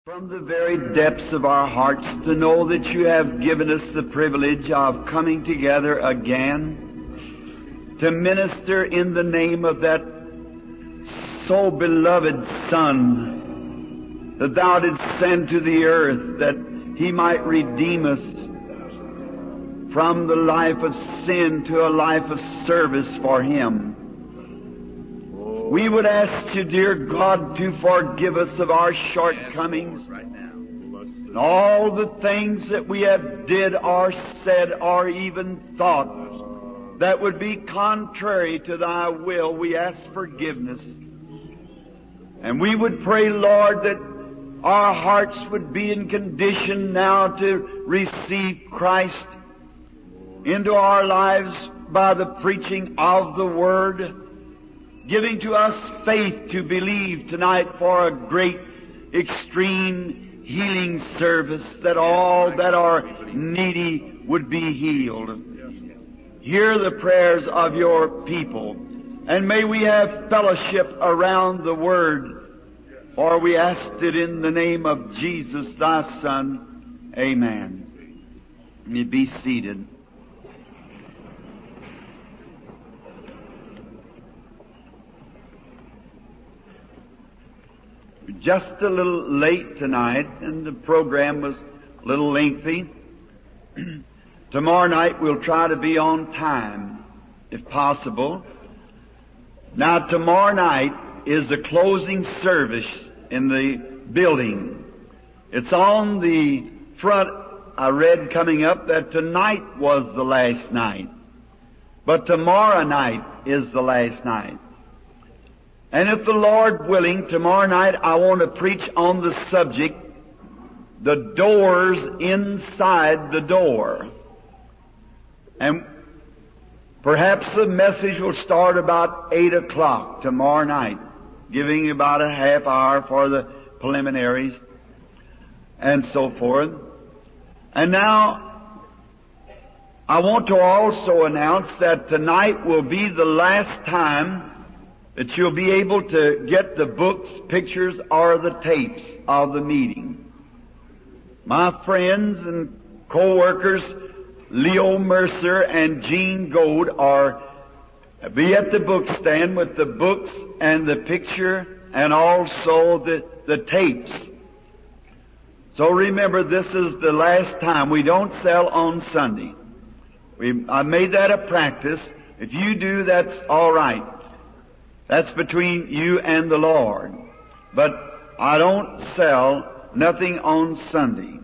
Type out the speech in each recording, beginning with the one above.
From the very depths of our hearts to know that you have given us the privilege of coming together again to minister in the name of that so beloved Son that Thou didst send to the earth that He might redeem us from the life of sin to a life of service for Him. We would ask you, dear God, to forgive us of our shortcomings and all the things that we have did or said or even thought that would be contrary to Thy will. We ask forgiveness. And we would pray, Lord, that our hearts would be in condition now to receive Christ into our lives by the preaching of the Word, giving to us faith to believe tonight for a great, extreme healing service, that all that are needy would be healed. Hear the prayers of your people, and may we have fellowship around the Word, for we asked it in the name of Jesus, Thy Son. Amen. You may be seated. Just a little late tonight, and the program was a little lengthy. Tomorrow night we'll try to be on time, if possible. Now, tomorrow night is the closing service in the building. It's on the front. I read coming up that tonight was the last night, but tomorrow night is the last night. And if the Lord willing, tomorrow night I want to preach on the subject, the doors inside the door. And perhaps the message will start about 8 o'clock tomorrow night, giving about a half hour for the preliminaries and so forth. And now I want to also announce that tonight will be the last time that you'll be able to get the books, pictures, or the tapes of the meeting. My friends and co-workers, Leo Mercer and Gene Gold, be at the book stand with the books and the picture and also the tapes. So remember, this is the last time. We don't sell on Sunday. I made that a practice. If you do, that's all right. That's between you and the Lord. But I don't sell nothing on Sunday.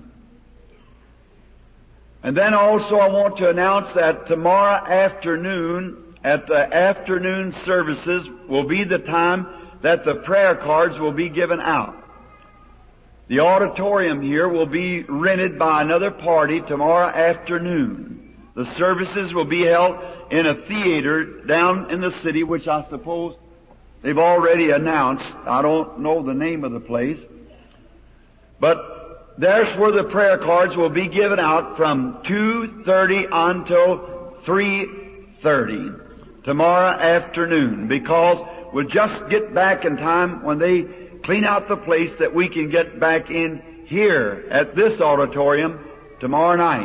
And then also I want to announce that tomorrow afternoon, at the afternoon services, will be the time that the prayer cards will be given out. The auditorium here will be rented by another party tomorrow afternoon. The services will be held in a theater down in the city, which I suppose they've already announced. I don't know the name of the place. But there's where the prayer cards will be given out from 2:30 until 3:30 tomorrow afternoon, because we'll just get back in time when they clean out the place that we can get back in here at this auditorium tomorrow night.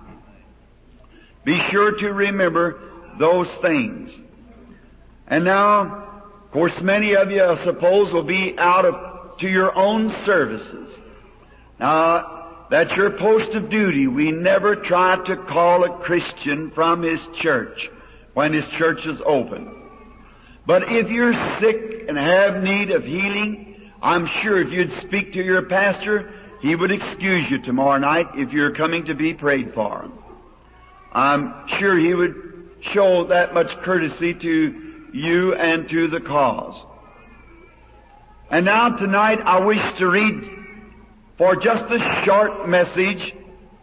Be sure to remember those things. And now, of course, many of you, I suppose, will be out to your own services. Now, that's your post of duty. We never try to call a Christian from his church when his church is open. But if you're sick and have need of healing, I'm sure if you'd speak to your pastor, he would excuse you tomorrow night if you're coming to be prayed for. I'm sure he would show that much courtesy to you and to the cause. And now tonight I wish to read for just a short message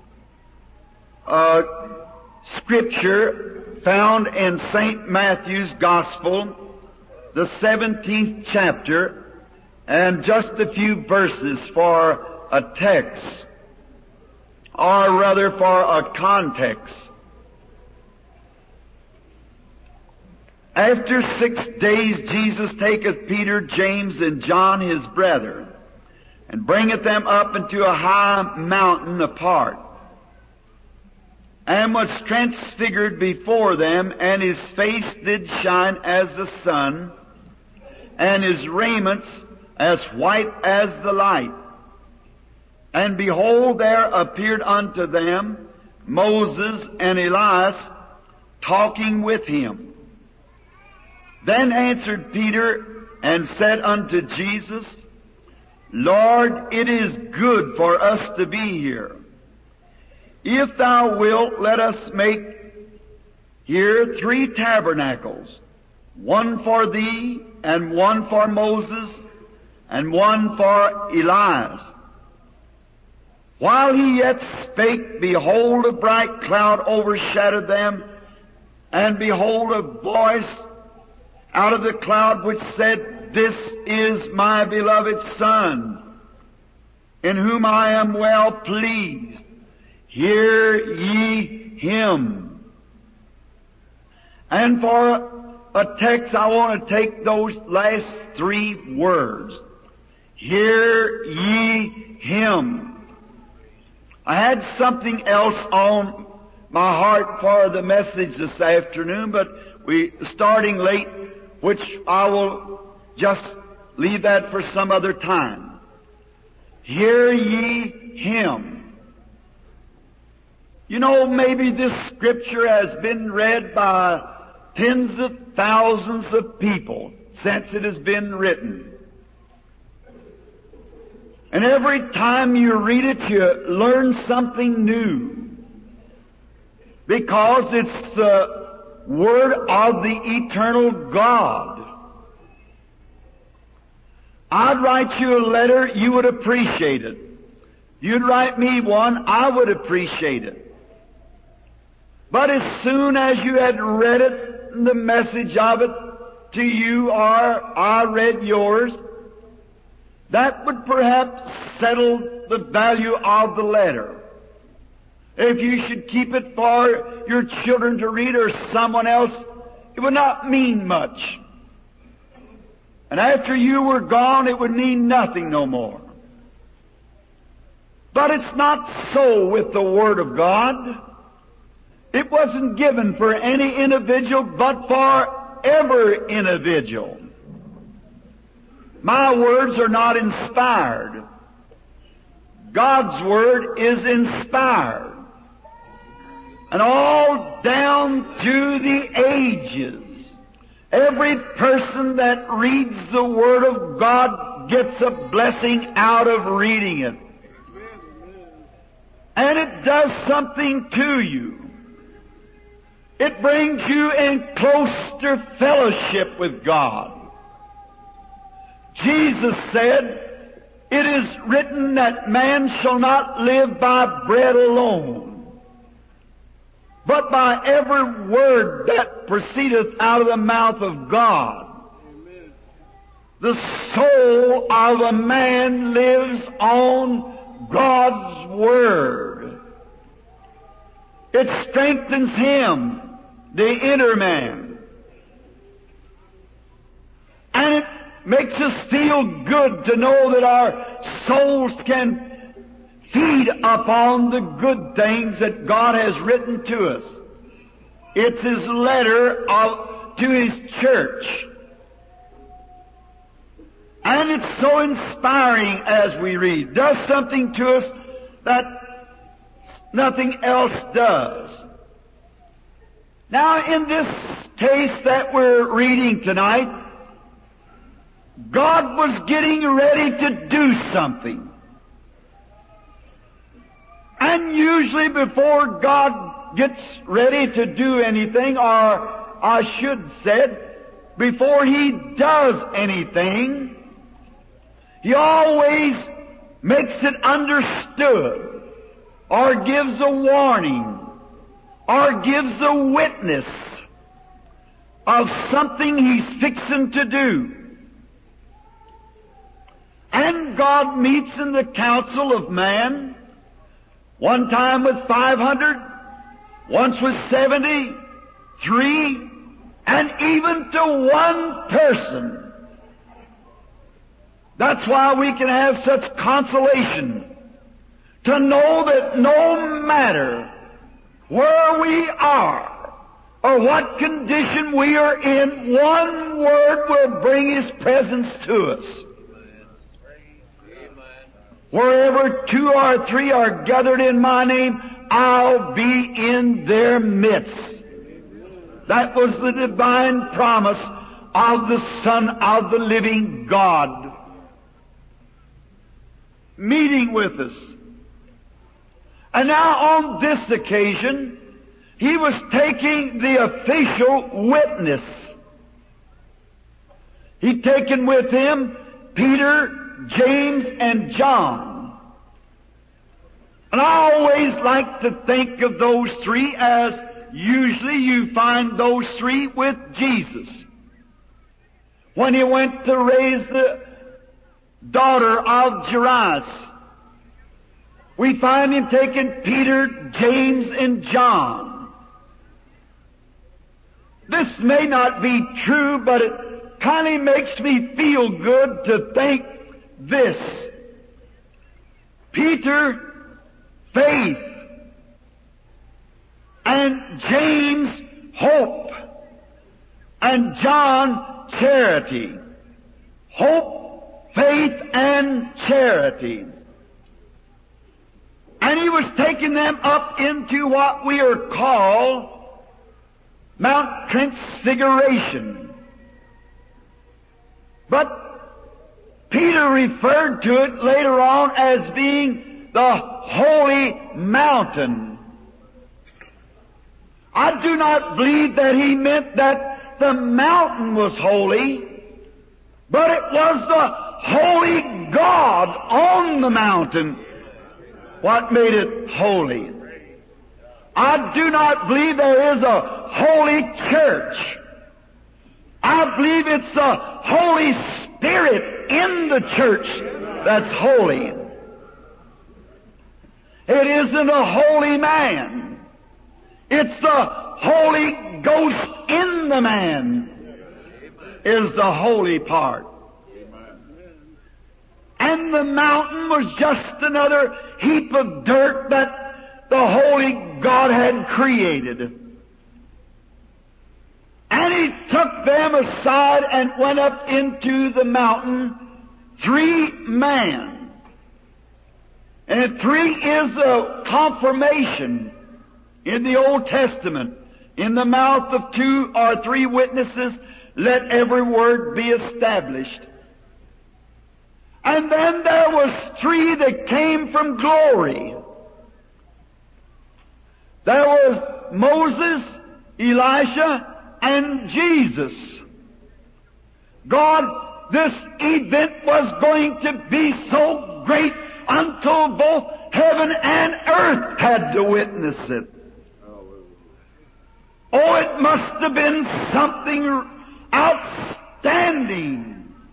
scripture found in St. Matthew's Gospel, the 17th chapter, and just a few verses for a text, or rather for a context. After 6 days Jesus taketh Peter, James, and John his brother, and bringeth them up into a high mountain apart, and was transfigured before them, and his face did shine as the sun, and his raiments as white as the light. And behold, there appeared unto them Moses and Elias talking with him. Then answered Peter and said unto Jesus, Lord, it is good for us to be here. If thou wilt, let us make here 3 tabernacles, one for thee, and one for Moses, and one for Elias. While he yet spake, behold, a bright cloud overshadowed them, and behold, a voice out of the cloud which said, This is my beloved Son, in whom I am well pleased. Hear ye him. And for a text, I want to take those last 3 words. Hear ye him. I had something else on my heart for the message this afternoon, but we starting late, which I will just leave that for some other time. Hear ye him. You know, maybe this scripture has been read by tens of thousands of people since it has been written. And every time you read it, you learn something new. Because it's the Word of the eternal God. I'd write you a letter, you would appreciate it. You'd write me one, I would appreciate it. But as soon as you had read it, the message of it to you, or I read yours, that would perhaps settle the value of the letter. If you should keep it for your children to read or someone else, it would not mean much. And after you were gone, it would mean nothing no more. But it's not so with the Word of God. It wasn't given for any individual, but for every individual. My words are not inspired. God's Word is inspired. And all down through the ages, every person that reads the Word of God gets a blessing out of reading it. And it does something to you. It brings you in closer fellowship with God. Jesus said, It is written that man shall not live by bread alone, but by every word that proceedeth out of the mouth of God. Amen. The soul of a man lives on God's Word. It strengthens him, the inner man. And it makes us feel good to know that our souls can feed upon the good things that God has written to us. It's His letter to His church. And it's so inspiring as we read. Does something to us that nothing else does. Now, in this case that we're reading tonight, God was getting ready to do something. And usually before God gets ready to do anything, or I should say, before He does anything, He always makes it understood, or gives a warning, or gives a witness of something He's fixing to do. And God meets in the council of man, one time with 500, once with 73, and even to one person. That's why we can have such consolation to know that no matter where we are or what condition we are in, one word will bring His presence to us. Wherever two or three are gathered in my name, I'll be in their midst. That was the divine promise of the Son of the living God meeting with us. And now on this occasion, He was taking the official witness. He'd taken with Him Peter, James, and John. And I always like to think of those three as usually you find those three with Jesus. When He went to raise the daughter of Jairus, we find Him taking Peter, James, and John. This may not be true, but it kind of makes me feel good to think this. Peter, faith, and James, hope, and John, charity. Hope, faith, and charity. And He was taking them up into what we are called Mount Transfiguration. But Peter referred to it later on as being the holy mountain. I do not believe that he meant that the mountain was holy, but it was the holy God on the mountain what made it holy. I do not believe there is a holy church. I believe it's the Holy Spirit in the church that's holy. It isn't a holy man. It's the Holy Ghost in the man is the holy part. And the mountain was just another heap of dirt that the Holy God had created. And He took them aside and went up into the mountain, 3 men. And 3 is a confirmation in the Old Testament. In the mouth of 2 or 3 witnesses, let every word be established. And then there was 3 that came from glory. There was Moses, Elisha, and Jesus. God, this event was going to be so great until both heaven and earth had to witness it. Oh, it must have been something outstanding.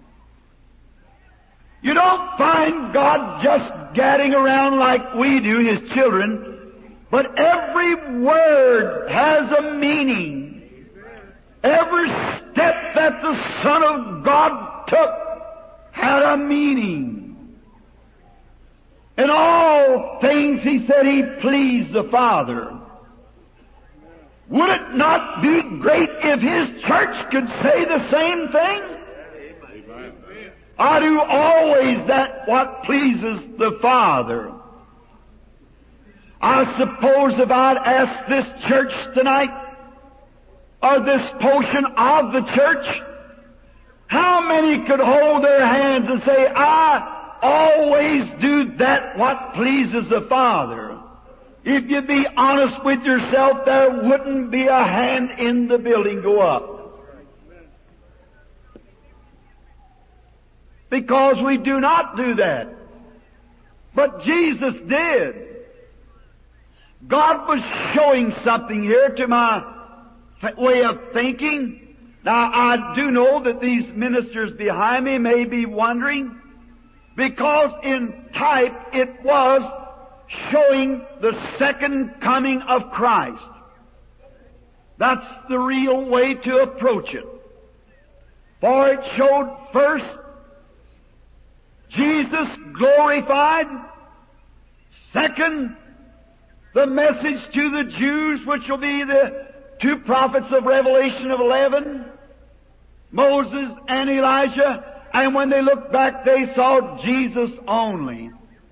You don't find God just gadding around like we do, His children, but every word has a meaning. Every step that the Son of God took had a meaning. In all things, He said He pleased the Father. Would it not be great if His church could say the same thing? I do always that what pleases the Father. I suppose if I'd ask this church tonight, or this portion of the church, how many could hold their hands and say, I always do that what pleases the Father? If you be honest with yourself, there wouldn't be a hand in the building go up. Because we do not do that. But Jesus did. God was showing something here to my way of thinking. Now, I do know that these ministers behind me may be wondering, because in type it was showing the second coming of Christ. That's the real way to approach it. For it showed first Jesus glorified. Second, the message to the Jews, which will be the two prophets of Revelation of 11, Moses and Elijah, and when they looked back they saw Jesus only.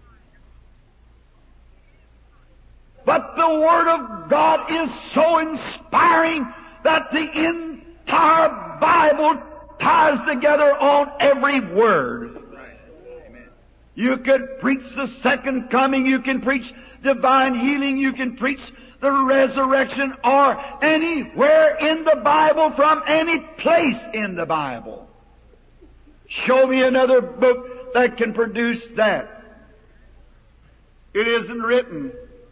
But the Word of God is so inspiring that the entire Bible ties together on every word. You could preach the second coming, you can preach divine healing, you can preach the resurrection, or anywhere in the Bible from any place in the Bible. Show me another book that can produce that. It isn't written.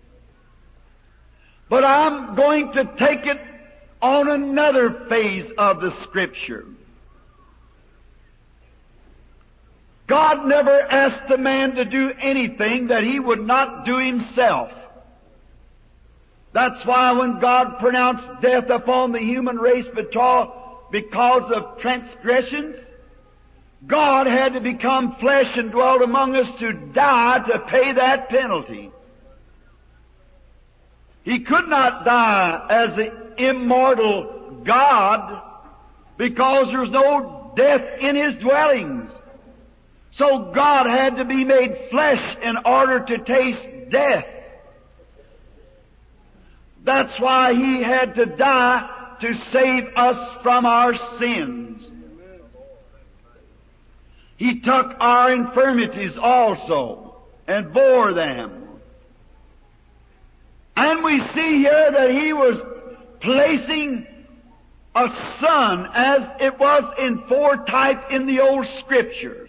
But I'm going to take it on another phase of the Scripture. God never asked a man to do anything that he would not do himself. That's why when God pronounced death upon the human race because of transgressions, God had to become flesh and dwelt among us to die to pay that penalty. He could not die as an immortal God because there's no death in His dwellings. So God had to be made flesh in order to taste death. That's why He had to die to save us from our sins. He took our infirmities also and bore them. And we see here that He was placing a son as it was in foretype in the old Scriptures.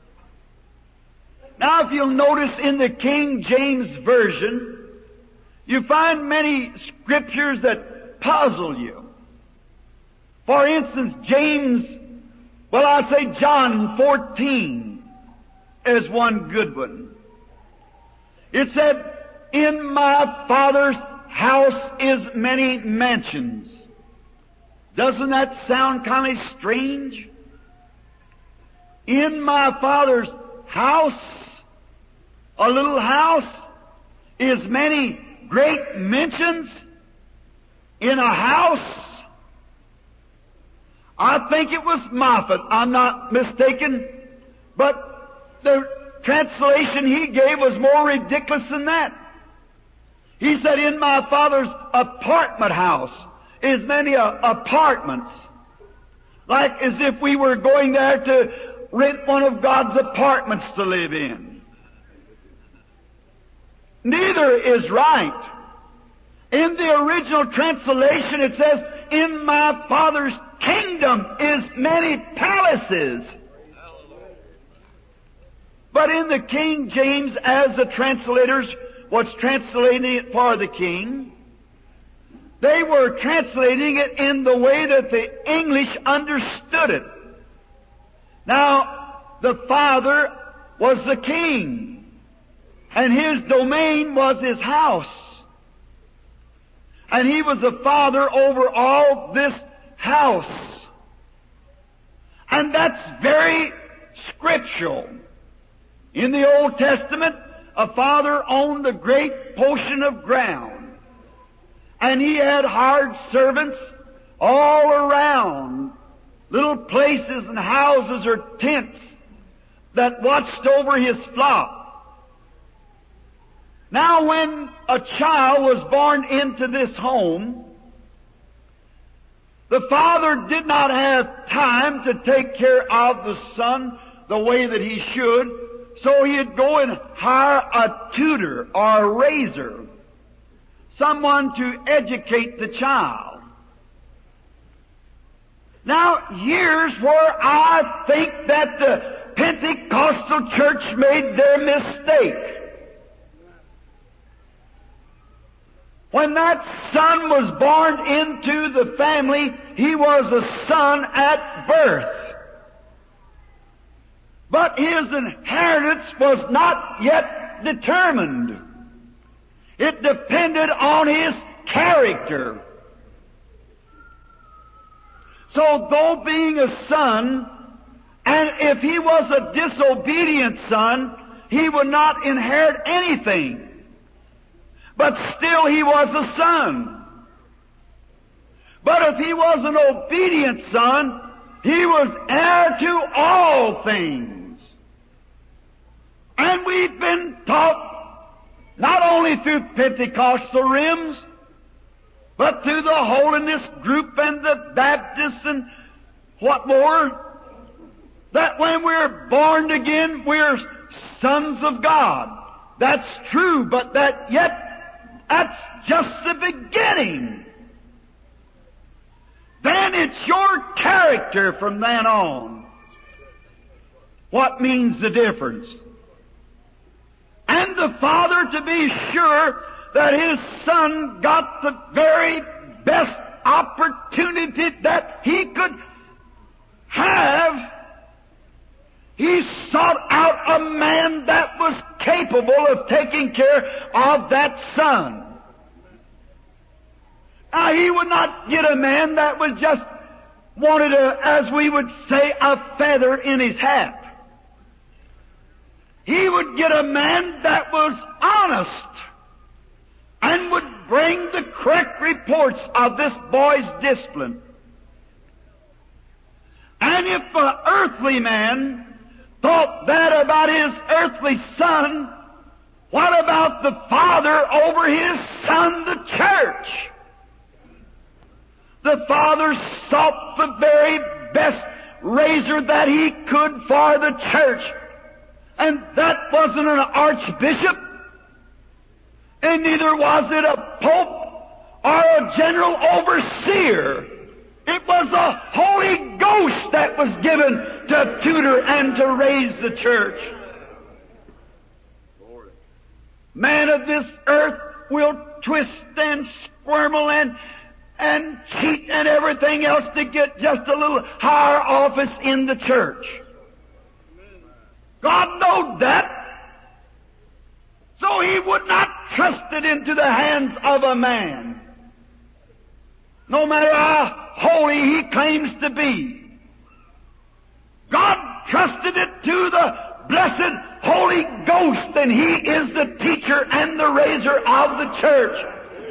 Now if you'll notice in the King James Version, you find many Scriptures that puzzle you. For instance, John 14 is one good one. It said, "In my Father's house is many mansions." Doesn't that sound kind of strange? In my Father's house, a little house, is many great mansions in a house. I think it was Moffat, I'm not mistaken, but the translation he gave was more ridiculous than that. He said, "In my Father's apartment house is many apartments." Like as if we were going there to rent one of God's apartments to live in. Neither is right. In the original translation it says, "In my Father's kingdom is many palaces." But in the King James, as the translators was translating it for the king, they were translating it in the way that the English understood it. Now, the Father was the king, and His domain was His house. And He was the Father over all this house. And that's very scriptural. In the Old Testament, a father owned a great portion of ground, and he had hired servants all around, little places and houses or tents that watched over his flock. Now when a child was born into this home, the father did not have time to take care of the son the way that he should, so he'd go and hire a tutor or a raiser, someone to educate the child. Now, here's where I think that the Pentecostal church made their mistake. When that son was born into the family, he was a son at birth. But his inheritance was not yet determined. It depended on his character. So though being a son, And if he was a disobedient son, he would not inherit anything. But still he was a son. But if he was an obedient son, he was heir to all things. And we've been taught not only through Pentecostal rims, but through the holiness group and the Baptists and what more, that when we're born again, we're sons of God. That's true, but that's just the beginning. Then it's your character from then on what means the difference. And the Father, to be sure that His Son got the very best opportunity that He could have, He sought out a man that was capable of taking care of that son. Now, He would not get a man that was just wanted as we would say, a feather in his hat. He would get a man that was honest and would bring the correct reports of this boy's discipline. And if an earthly man thought that about his earthly son, what about the Father over His Son, the church? The Father sought the very best razor that He could for the church. And that wasn't an archbishop, and neither was it a pope or a general overseer. It was the Holy Ghost that was given to tutor and to raise the church. Man of this earth will twist and squirmel and cheat and everything else to get just a little higher office in the church. God knowed that. So He would not trust it into the hands of a man, no matter how holy he claims to be. God trusted it to the blessed Holy Ghost, and He is the teacher and the raiser of the church.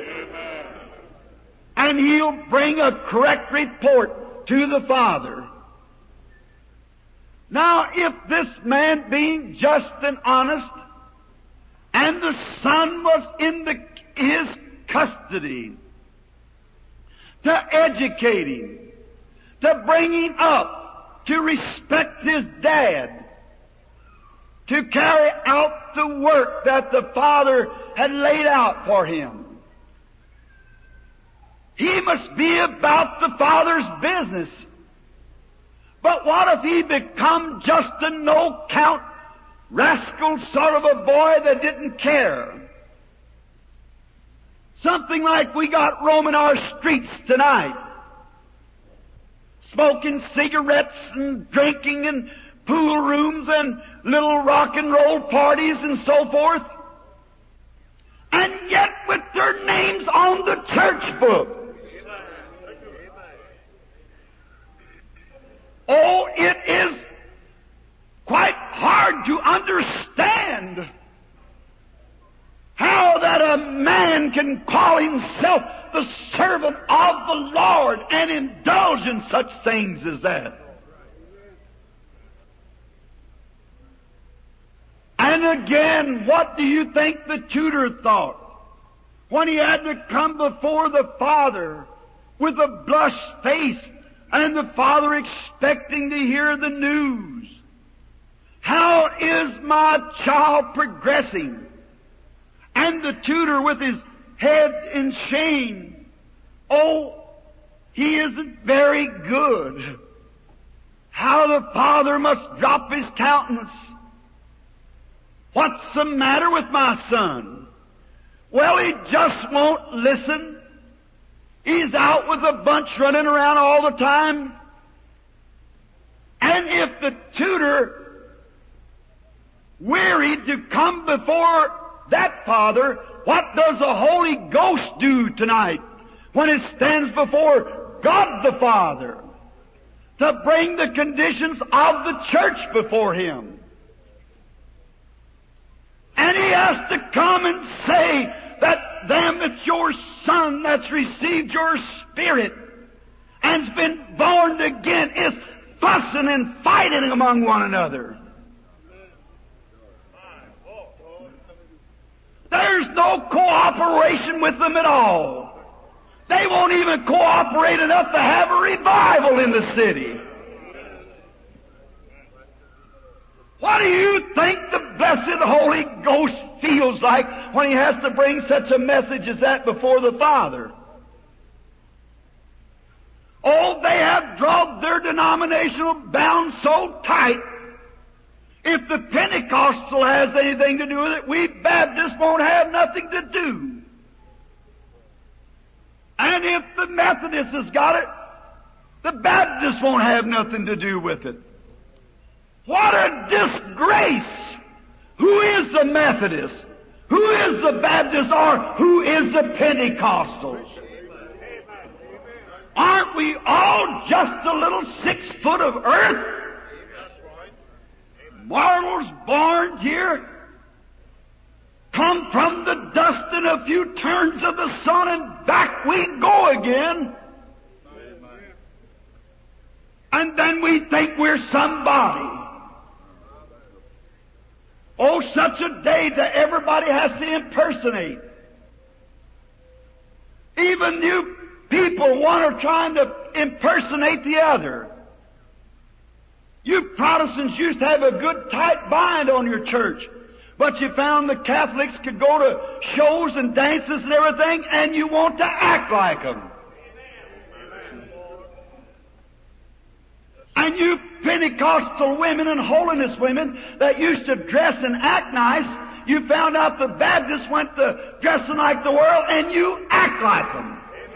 And He'll bring a correct report to the Father. Now, if this man, being just and honest, and the son was in his custody, to educate him, to bring him up, to respect his dad, to carry out the work that the Father had laid out for him, he must be about the Father's business. But what if he become just a no-count, rascal sort of a boy that didn't care? Something like we got roaming our streets tonight, smoking cigarettes and drinking in pool rooms and little rock and roll parties and so forth, and yet with their names on the church book. Oh, it is quite hard to understand how that a man can call himself the servant of the Lord and indulge in such things as that. And again, what do you think the tutor thought when he had to come before the Father with a blushed face, and the Father expecting to hear the news? How is my child progressing? And the tutor with his head in shame. Oh, he isn't very good. How the Father must drop his countenance. What's the matter with my son? Well, he just won't listen. He's out with a bunch running around all the time. And if the tutor wearied to come before that Father, what does the Holy Ghost do tonight when it stands before God the Father? to bring the conditions of the church before Him. And He has to come and say that them that's your son that's received your Spirit and's been born again is fussing and fighting among one another. There's no cooperation with them at all. They won't even cooperate enough to have a revival in the city. What do you think the blessed Holy Ghost feels like when He has to bring such a message as that before the Father? Oh, they have drawn their denominational bounds so tight. If the Pentecostal has anything to do with it, we Baptists won't have nothing to do. And if the Methodist has got it, the Baptists won't have nothing to do with it. What a disgrace! Who is the Methodist? Who is the Baptist? Or who is the Pentecostal? Aren't we all just a little 6 foot of earth? Mortals born here, come from the dust in a few turns of the sun, and back we go again. And then we think we're somebody. Oh, such a day that everybody has to impersonate. Even you people, one are trying to impersonate the other. You Protestants used to have a good tight bind on your church, but you found the Catholics could go to shows and dances and everything, and you want to act like them. And you Pentecostal women and holiness women that used to dress and act nice, you found out the Baptists went to dressing like the world, and you act like them.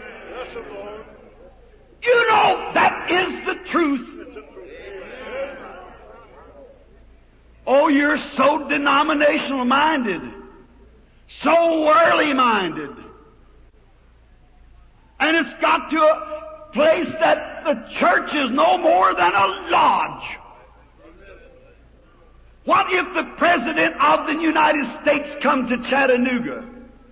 You know that is the truth. Oh, you're so denominational minded, so worldly minded. And it's got to a place that the church is no more than a lodge. What if the President of the United States come to Chattanooga?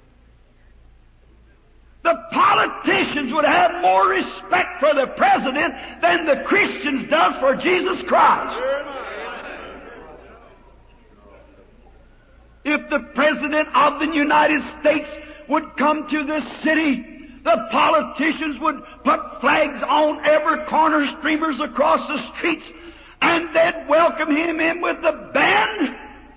The politicians would have more respect for the President than the Christians does for Jesus Christ. If the President of the United States would come to this city, the politicians would put flags on every corner, streamers across the streets, and they'd welcome him in with the band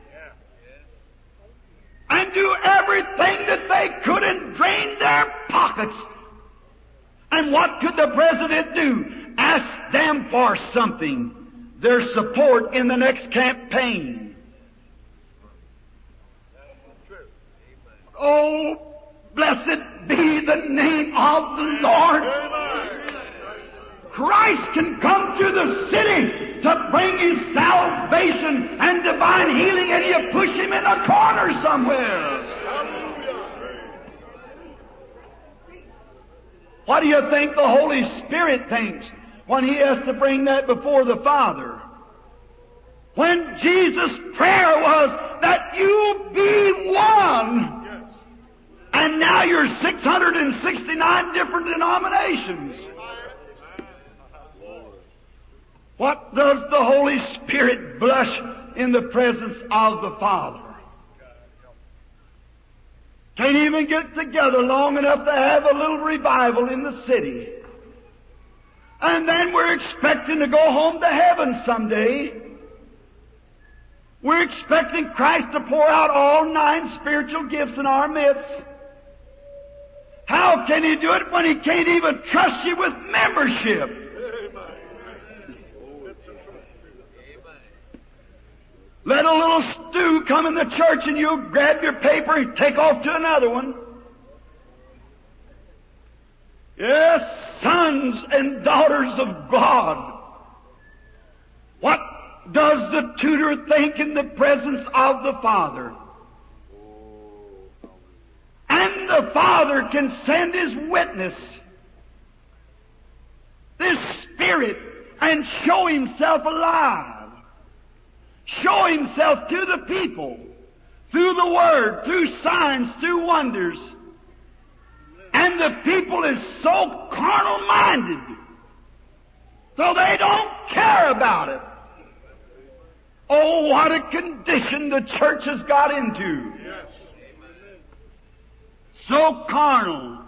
and do everything that they could and drain their pockets. And what could the President do? Ask them for something, their support in the next campaign. Oh, blessed be the name of the Lord. Christ can come to the city to bring His salvation and divine healing, and you push Him in a corner somewhere. What do you think the Holy Spirit thinks when He has to bring that before the Father? When Jesus' prayer was that you be one. And now you're 669 different denominations. What does the Holy Spirit blush in the presence of the Father? Can't even get together long enough to have a little revival in the city. And then we're expecting to go home to heaven someday. We're expecting Christ to pour out all 9 spiritual gifts in our midst. How can He do it when He can't even trust you with membership? Let a little stew come in the church and you'll grab your paper and take off to another one. Yes, sons and daughters of God. What does the tutor think in the presence of the Father? And the Father can send His witness, this Spirit, and show Himself alive. Show Himself to the people through the Word, through signs, through wonders. And the people is so carnal-minded, so they don't care about it. Oh, what a condition the church has got into. So carnal.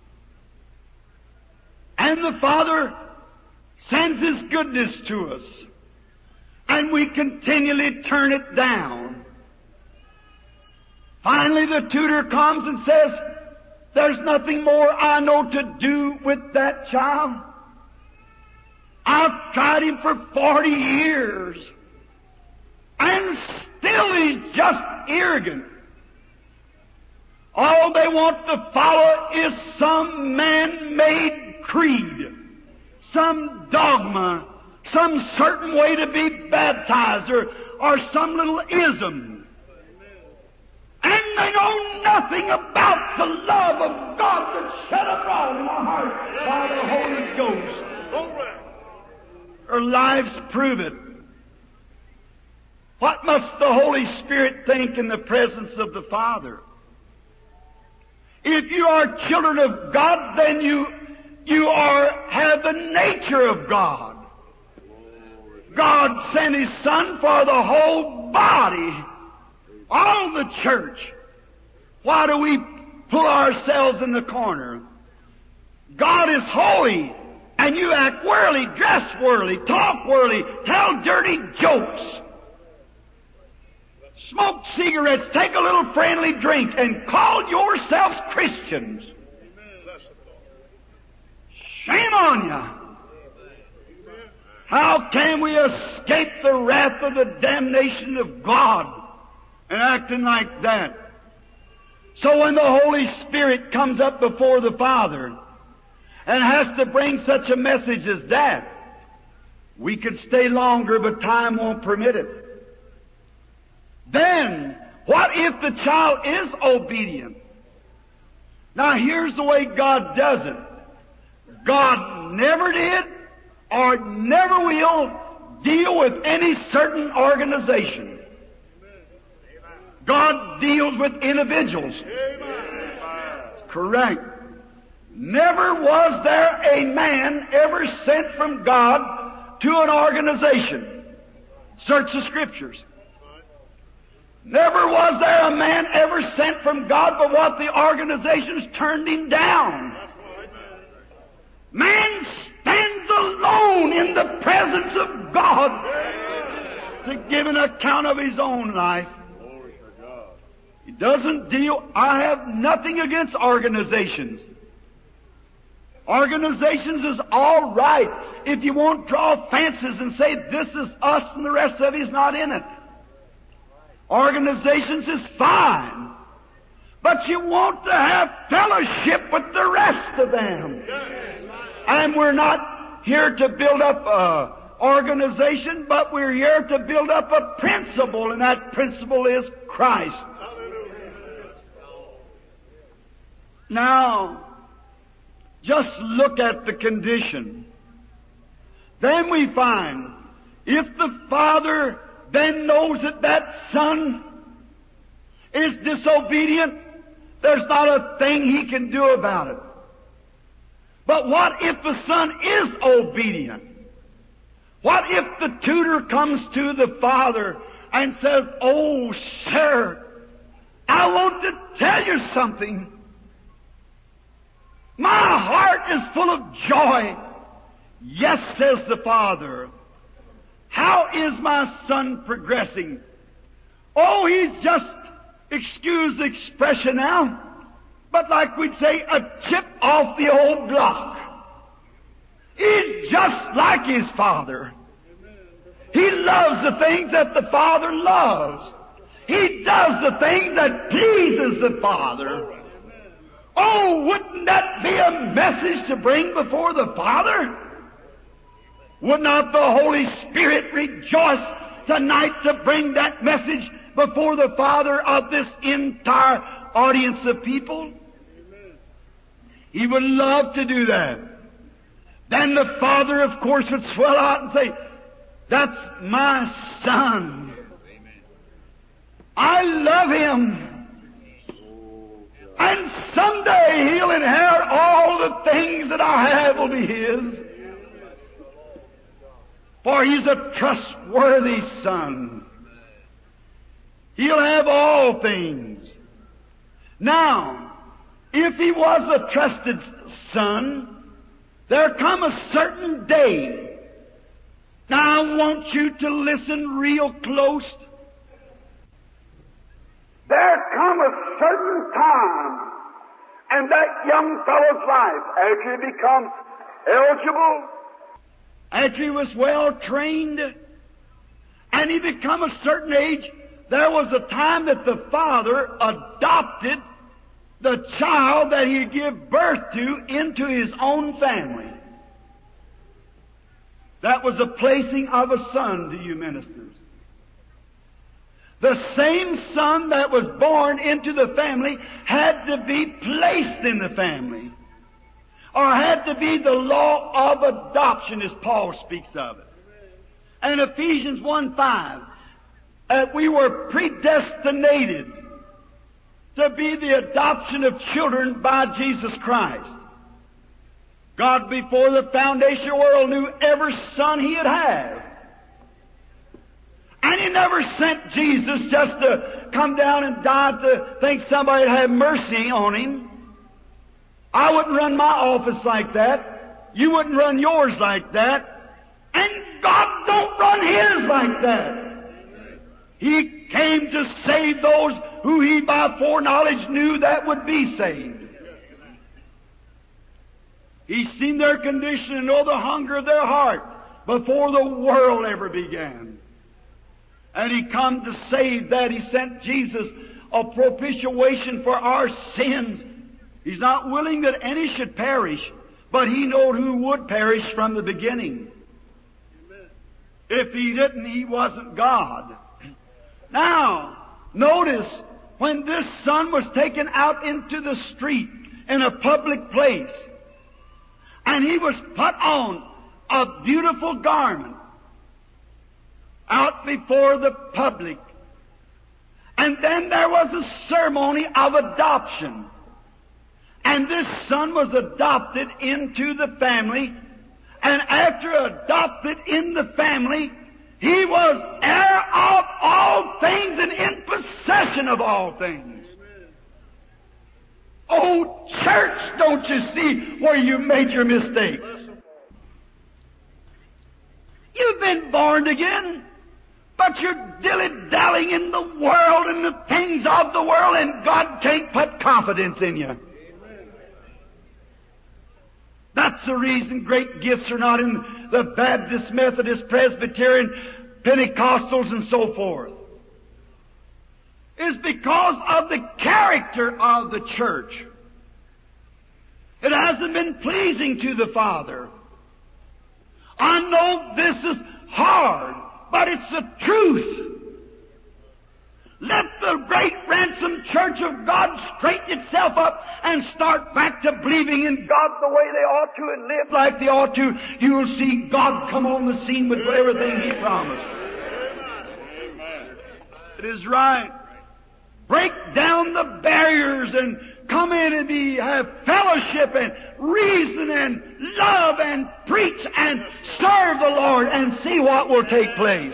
And the Father sends His goodness to us, and we continually turn it down. Finally, the tutor comes and says, there's nothing more I know to do with that child. I've tried him for 40 years, and still he's just arrogant. All they want to follow is some man-made creed, some dogma, some certain way to be baptized, or some little ism. And they know nothing about the love of God that's shed abroad in our hearts by the Holy Ghost. Their lives prove it. What must the Holy Spirit think in the presence of the Father? If you are children of God, then you have the nature of God. God sent His Son for the whole body, all the church. Why do we pull ourselves in the corner? God is holy, and you act worldly, dress worldly, talk worldly, tell dirty jokes, smoke cigarettes, take a little friendly drink, and call yourselves Christians. Shame on you! How can we escape the wrath of the damnation of God and acting like that? So when the Holy Spirit comes up before the Father and has to bring such a message as that, we could stay longer, but time won't permit it. Then, what if the child is obedient? Now here's the way God does it. God never did or never will deal with any certain organization. God deals with individuals. That's correct. Never was there a man ever sent from God to an organization. Search the Scriptures. Never was there a man ever sent from God, but what the organizations turned him down. Man stands alone in the presence of God to give an account of his own life. He doesn't deal. I have nothing against organizations. Organizations is all right if you won't draw fences and say this is us and the rest of it is not in it. Organizations is fine, but you want to have fellowship with the rest of them. And we're not here to build up an organization, but we're here to build up a principle, and that principle is Christ. Now, just look at the condition. Then we find, if the Father then knows that that Son is disobedient, there's not a thing He can do about it. But what if the Son is obedient? What if the tutor comes to the Father and says, "Oh, sir, I want to tell you something. My heart is full of joy." "Yes," says the Father. "How is my son progressing?" "Oh, he's just," excuse the expression now, but like we'd say, a chip off the old block. He's just like his father. He loves the things that the Father loves. He does the things that pleases the Father. Oh, wouldn't that be a message to bring before the Father? Would not the Holy Spirit rejoice tonight to bring that message before the Father of this entire audience of people? He would love to do that. then the father, of course, would swell out and say, "That's my son. I love him. And someday he'll inherit all the things that I have will be his. For he's a trustworthy son. He'll have all things." Now, if he was a trusted son, there come a certain day. Now I want you to listen real close. There come a certain time in that young fellow's life, after he becomes eligible, after he was well trained, and he become a certain age, there was a time that the father adopted the child that he gave birth to into his own family. That was a placing of a son to you ministers. The same son that was born into the family had to be placed in the family, or had to be the law of adoption, as Paul speaks of it. And Ephesians 1:5, we were predestinated to be the adoption of children by Jesus Christ. God, before the foundation of the world, knew every son He'd have. And He never sent Jesus just to come down and die to think somebody'd have mercy on Him. I wouldn't run my office like that. You wouldn't run yours like that. And God don't run His like that. He came to save those who He by foreknowledge knew that would be saved. He's seen their condition and know the hunger of their heart before the world ever began. And He come to save that. He sent Jesus a propitiation for our sins. He's not willing that any should perish, but He knowed who would perish from the beginning. Amen. If He didn't, He wasn't God. Now, notice, when this son was taken out into the street in a public place, and he was put on a beautiful garment out before the public, and then there was a ceremony of adoption, and this son was adopted into the family, and after adopted in the family, he was heir of all things and in possession of all things. Oh, church, don't you see where you made your mistake? You've been born again, but you're dilly-dallying in the world and the things of the world, and God can't put confidence in you. That's the reason great gifts are not in the Baptist, Methodist, Presbyterian, Pentecostals, and so forth. Is because of the character of the church. It hasn't been pleasing to the Father. I know this is hard, but it's the truth. Let the great ransomed church of God straighten itself up and start back to believing in God the way they ought to and live like they ought to. You will see God come on the scene with everything He promised. It is right. Break down the barriers and come in and have fellowship and reason and love and preach and serve the Lord and see what will take place.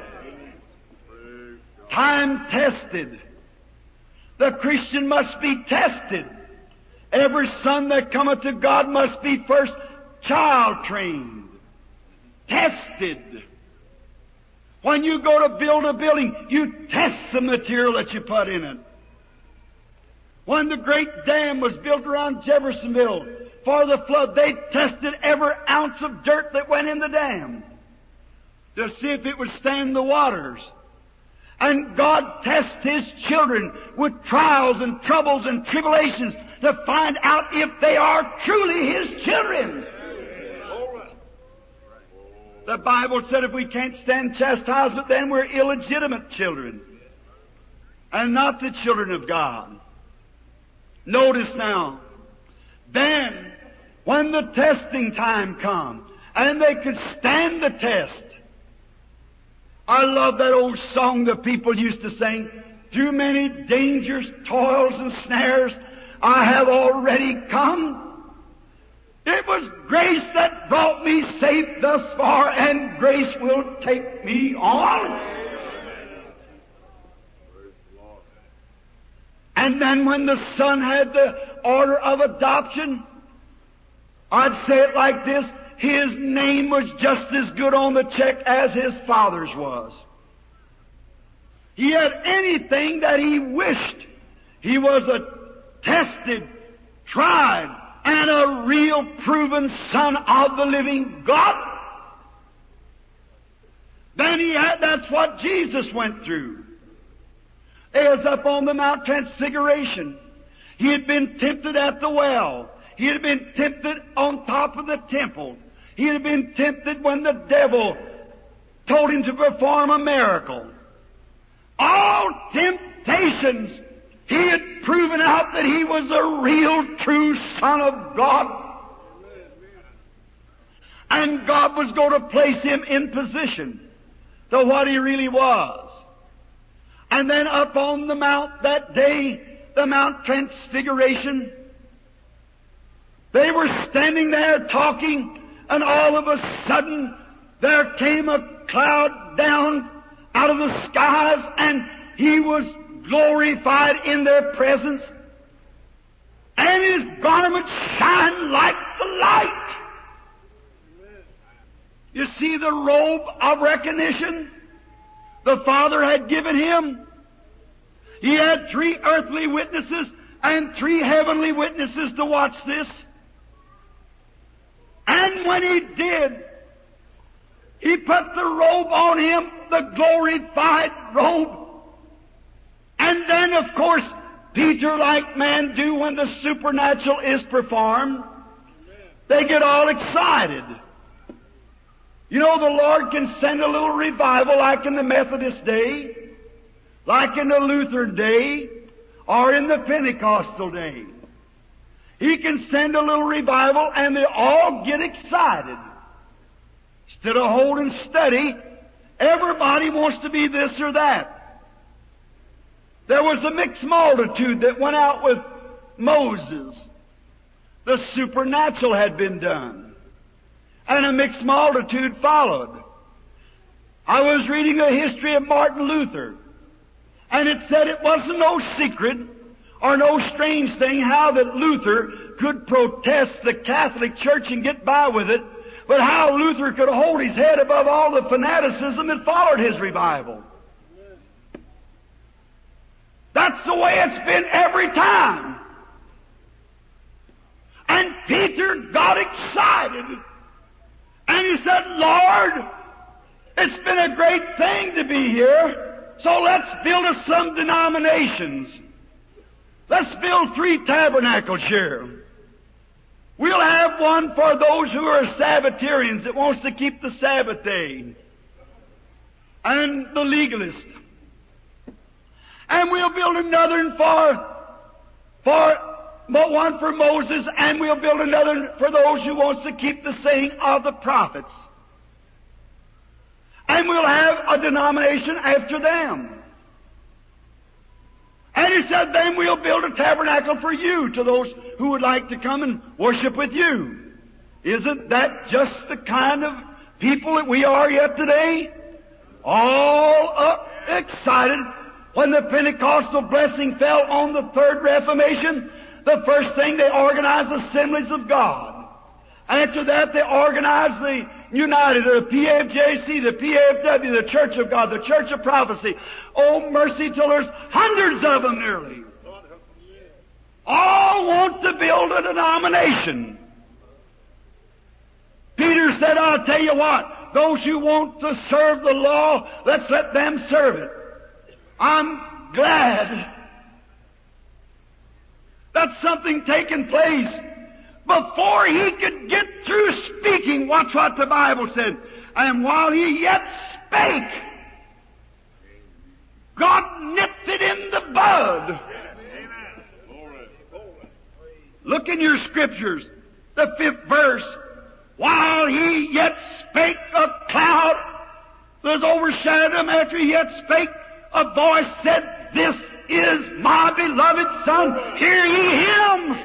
Time tested. The Christian must be tested. Every son that cometh to God must be first child trained, tested. When you go to build a building, you test the material that you put in it. When the great dam was built around Jeffersonville for the flood, they tested every ounce of dirt that went in the dam to see if it would stand the waters. And God tests His children with trials and troubles and tribulations to find out if they are truly His children. The Bible said if we can't stand chastisement, then we're illegitimate children and not the children of God. Notice now, then, when the testing time come, and they could stand the test. I love that old song the people used to sing. Through many dangers, toils, and snares, I have already come. It was grace that brought me safe thus far, and grace will take me on. And then when the Son had the order of adoption, I'd say it like this: His name was just as good on the check as His Father's was. He had anything that He wished. He was a tested, tried, and a real proven Son of the living God. Then that's what Jesus went through. He was up on the Mount Transfiguration. He had been tempted at the well. He had been tempted on top of the temple. He had been tempted when the devil told him to perform a miracle. All temptations, he had proven out that he was a real, true Son of God. And God was going to place him in position to what he really was. And then up on the mount that day, the Mount Transfiguration, they were standing there talking, and all of a sudden there came a cloud down out of the skies, and He was glorified in their presence, and His garments shined like the light. You see the robe of recognition the Father had given Him. He had 3 earthly witnesses and 3 heavenly witnesses to watch this. And when He did, He put the robe on Him, the glorified robe. And then, of course, Peter, like men do when the supernatural is performed, they get all excited. You know, the Lord can send a little revival like in the Methodist day, like in the Lutheran day, or in the Pentecostal day. He can send a little revival and they all get excited. Instead of holding steady, everybody wants to be this or that. There was a mixed multitude that went out with Moses. The supernatural had been done, and a mixed multitude followed. I was reading a history of Martin Luther, and it said it wasn't no secret or no strange thing how that Luther could protest the Catholic Church and get by with it, but how Luther could hold his head above all the fanaticism that followed his revival. That's the way it's been every time. And Peter got excited, and he said, Lord, it's been a great thing to be here, so let's build us some denominations. Let's build 3 tabernacles here. We'll have one for those who are Sabbatarians that wants to keep the Sabbath day, and the legalist. And we'll build another one for Moses, and we'll build another for those who wants to keep the saying of the prophets. And we'll have a denomination after them. And he said, then we'll build a tabernacle for you, to those who would like to come and worship with you. Isn't that just the kind of people that we are yet today? All up, excited. When the Pentecostal blessing fell on the Third Reformation, the first thing they organized Assemblies of God. And after that they organized the United, the PFJC, the PFW, the Church of God, the Church of Prophecy. Oh, mercy, till there's hundreds of them nearly. All want to build a denomination. Peter said, I'll tell you what, those who want to serve the law, let's let them serve it. I'm glad that's something taking place. Before he could get through speaking, watch what the Bible said. And while he yet spake, God nipped it in the bud. Look in your scriptures. The 5th verse. While he yet spake, a cloud was overshadowed him. After he yet spake, a voice said, This is my beloved Son. Hear ye him.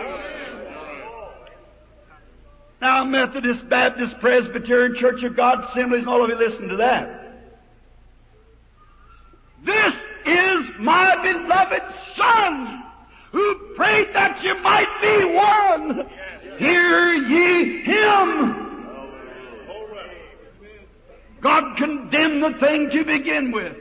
Now, Methodist, Baptist, Presbyterian, Church of God, Assemblies, and all of you listen to that. This is my beloved Son, who prayed that you might be one. Hear ye him. God condemned the thing to begin with.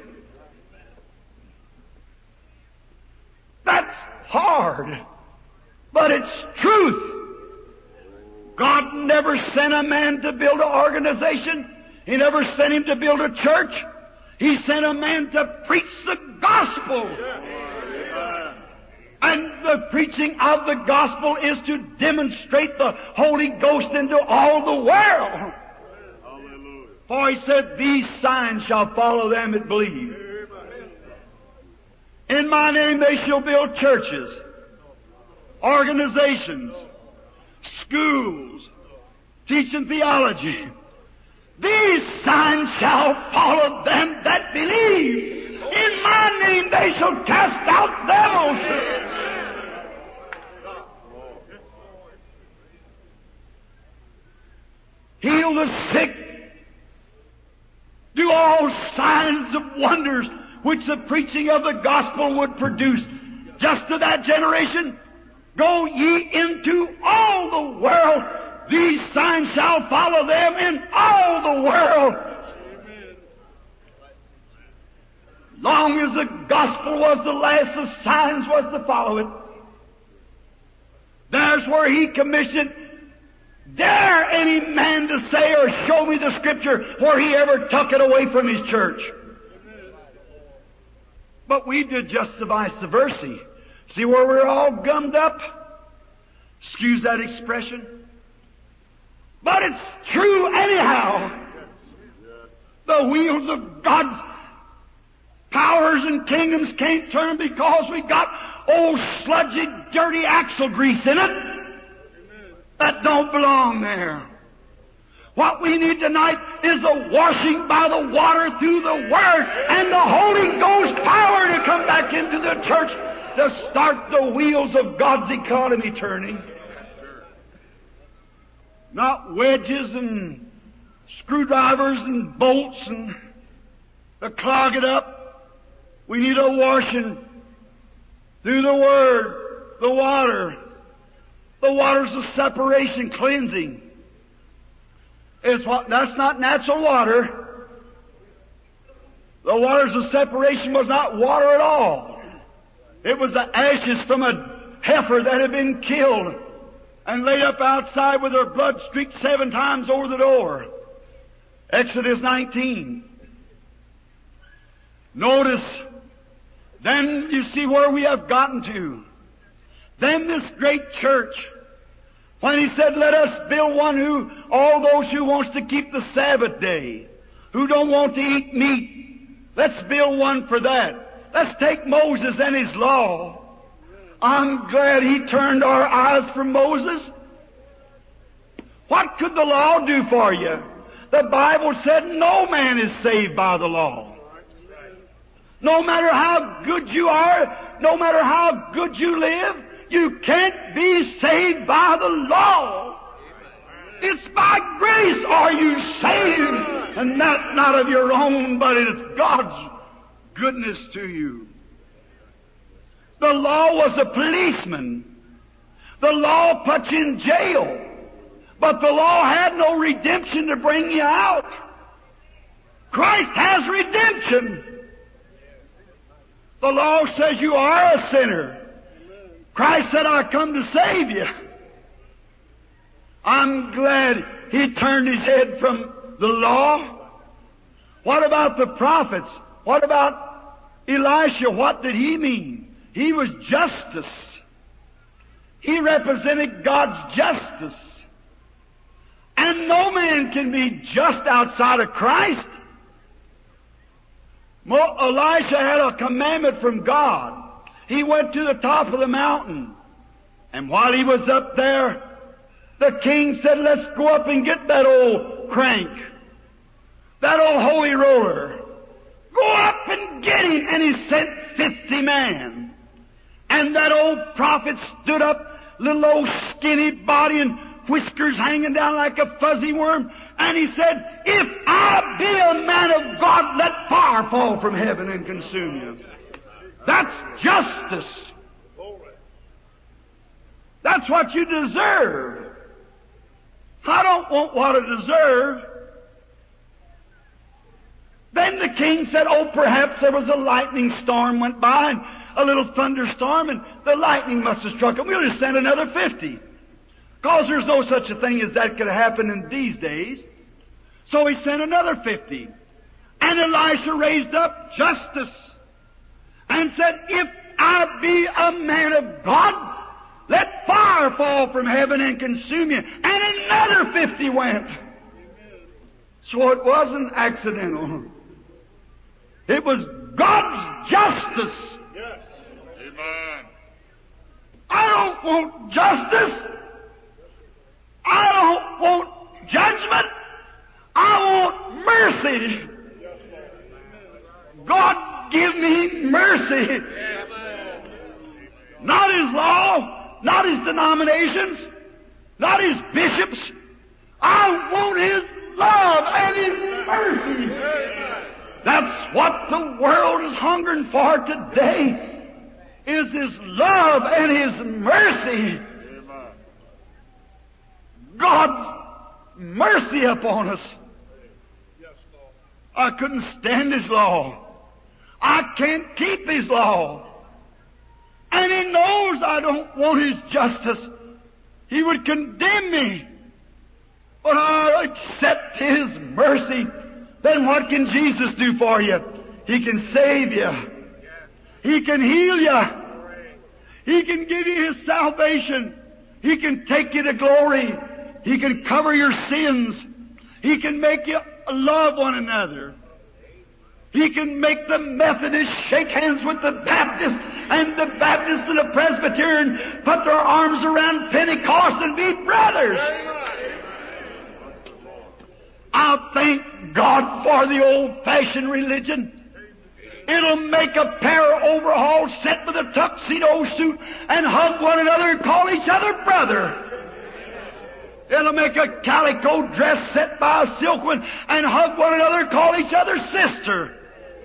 That's hard, but it's truth. God never sent a man to build an organization. He never sent him to build a church. He sent a man to preach the gospel. And the preaching of the gospel is to demonstrate the Holy Ghost into all the world. For he said, These signs shall follow them that believe. In my name they shall build churches, organizations, schools, teaching theology. These signs shall follow them that believe. In my name they shall cast out devils. Heal the sick. Do all signs of wonders which the preaching of the gospel would produce. Just to that generation, go ye into all the world. These signs shall follow them in all the world. Long as the gospel was the last, the signs was to follow it. There's where he commissioned. Dare any man to say or show me the Scripture where he ever took it away from his church. But we did just the vice versa. See where we're all gummed up? Excuse that expression. But it's true anyhow. The wheels of God's powers and kingdoms can't turn because we got old sludgy, dirty axle grease in it that don't belong there. What we need tonight is a washing by the water through the Word and the Holy Ghost power to come back into the church to start the wheels of God's economy turning. Not wedges and screwdrivers and bolts and to clog it up. We need a washing through the Word, the water. The water's a separation, cleansing. That's not natural water. The waters of separation was not water at all. It was the ashes from a heifer that had been killed and laid up outside with her blood streaked 7 times over the door. Exodus 19. Notice, then you see where we have gotten to. Then this great church, when he said, let us build one all those who wants to keep the Sabbath day, who don't want to eat meat, let's build one for that. Let's take Moses and his law. I'm glad he turned our eyes from Moses. What could the law do for you? The Bible said no man is saved by the law. No matter how good you are, no matter how good you live, you can't be saved by the law. It's by grace are you saved, and that not of your own, but it's God's goodness to you. The law was a policeman. The law put you in jail. But the law had no redemption to bring you out. Christ has redemption. The law says you are a sinner. Christ said, I come to save you. I'm glad he turned his head from the law. What about the prophets? What about Elisha? What did he mean? He was justice. He represented God's justice. And no man can be just outside of Christ. Elisha had a commandment from God. He went to the top of the mountain. And while he was up there, The king said, let's go up and get that old crank, that old holy roller. Go up and get him. And he sent 50 men. And that old prophet stood up, little old skinny body and whiskers hanging down like a fuzzy worm. And he said, if I be a man of God, let fire fall from heaven and consume you. That's justice. That's what you deserve. I don't want what I deserve. Then the king said, oh, perhaps there was a lightning storm went by and a little thunderstorm and the lightning must have struck him. We'll just send another 50. Because there's no such a thing as that could happen in these days. So he sent another 50. And Elisha raised up justice and said, if I be a man of God, let fire fall from heaven and consume you. And another 50 went. So it wasn't accidental. It was God's justice. Yes. Amen. I don't want justice. I don't want judgment. I want mercy. God give me mercy. Not His law, not His denominations, not His bishops. I want His love and His mercy. That's what the world is hungering for today, is His love and His mercy. God's mercy upon us. I couldn't stand His law. I can't keep His law. And He knows I don't want His justice. He would condemn me. But I accept His mercy. Then what can Jesus do for you? He can save you. He can heal you. He can give you His salvation. He can take you to glory. He can cover your sins. He can make you love one another. He can make the Methodists shake hands with the Baptists, and the Baptists and the Presbyterian put their arms around Pentecost and be brothers. I thank God for the old-fashioned religion. It'll make a pair of overalls set with a tuxedo suit and hug one another and call each other brother. It'll make a calico dress set by a silk one and hug one another and call each other sister.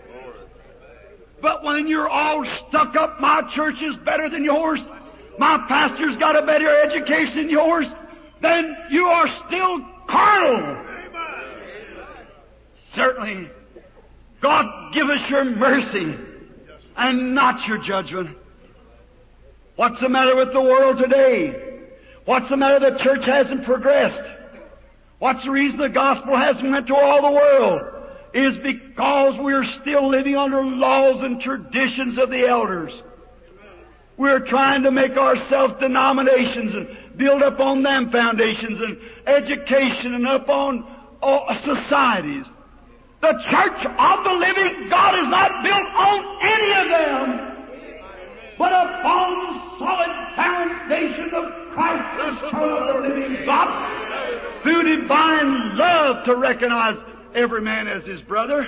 But when you're all stuck up, my church is better than yours, my pastor's got a better education than yours, then you are still carnal. Certainly, God give us your mercy and not your judgment. What's the matter with the world today? What's the matter? The church hasn't progressed. What's the reason the gospel hasn't went to all the world? Is because we're still living under laws and traditions of the elders. We're trying to make ourselves denominations and build up on them foundations and education and up on societies. The church of the living God is not built on any of them, but upon the solid foundation of Christ, the Son of the living God, through divine love to recognize every man as his brother.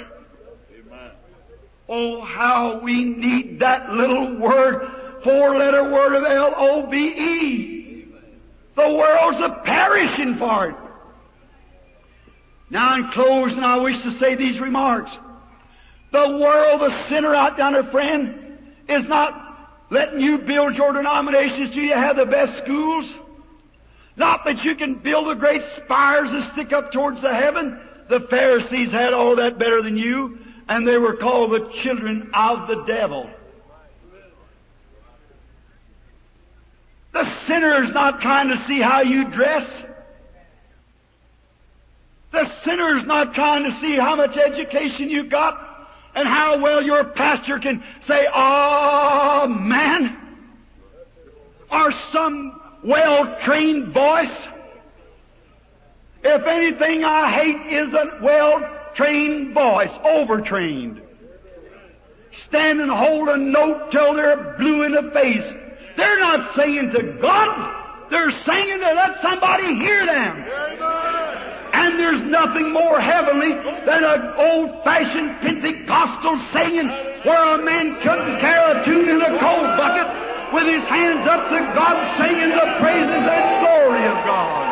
Oh, how we need that little word, four-letter word of L-O-V-E. The world's a-perishing for it. Now, in closing, I wish to say these remarks. The world, the sinner out yonder, friend, is not letting you build your denominations till you have the best schools. Not that you can build the great spires that stick up towards the heaven. The Pharisees had all that better than you, and they were called the children of the devil. The sinner is not trying to see how you dress. The sinner is not trying to see how much education you got and how well your pastor can say, "Amen," or some well-trained voice. If anything I hate is a well-trained voice, overtrained. Stand and hold a note till they're blue in the face. They're not saying to God, They're singing to let somebody hear them. And there's nothing more heavenly than an old-fashioned Pentecostal singing where a man couldn't carry a tune in a coal bucket with his hands up to God singing the praises and glory of God.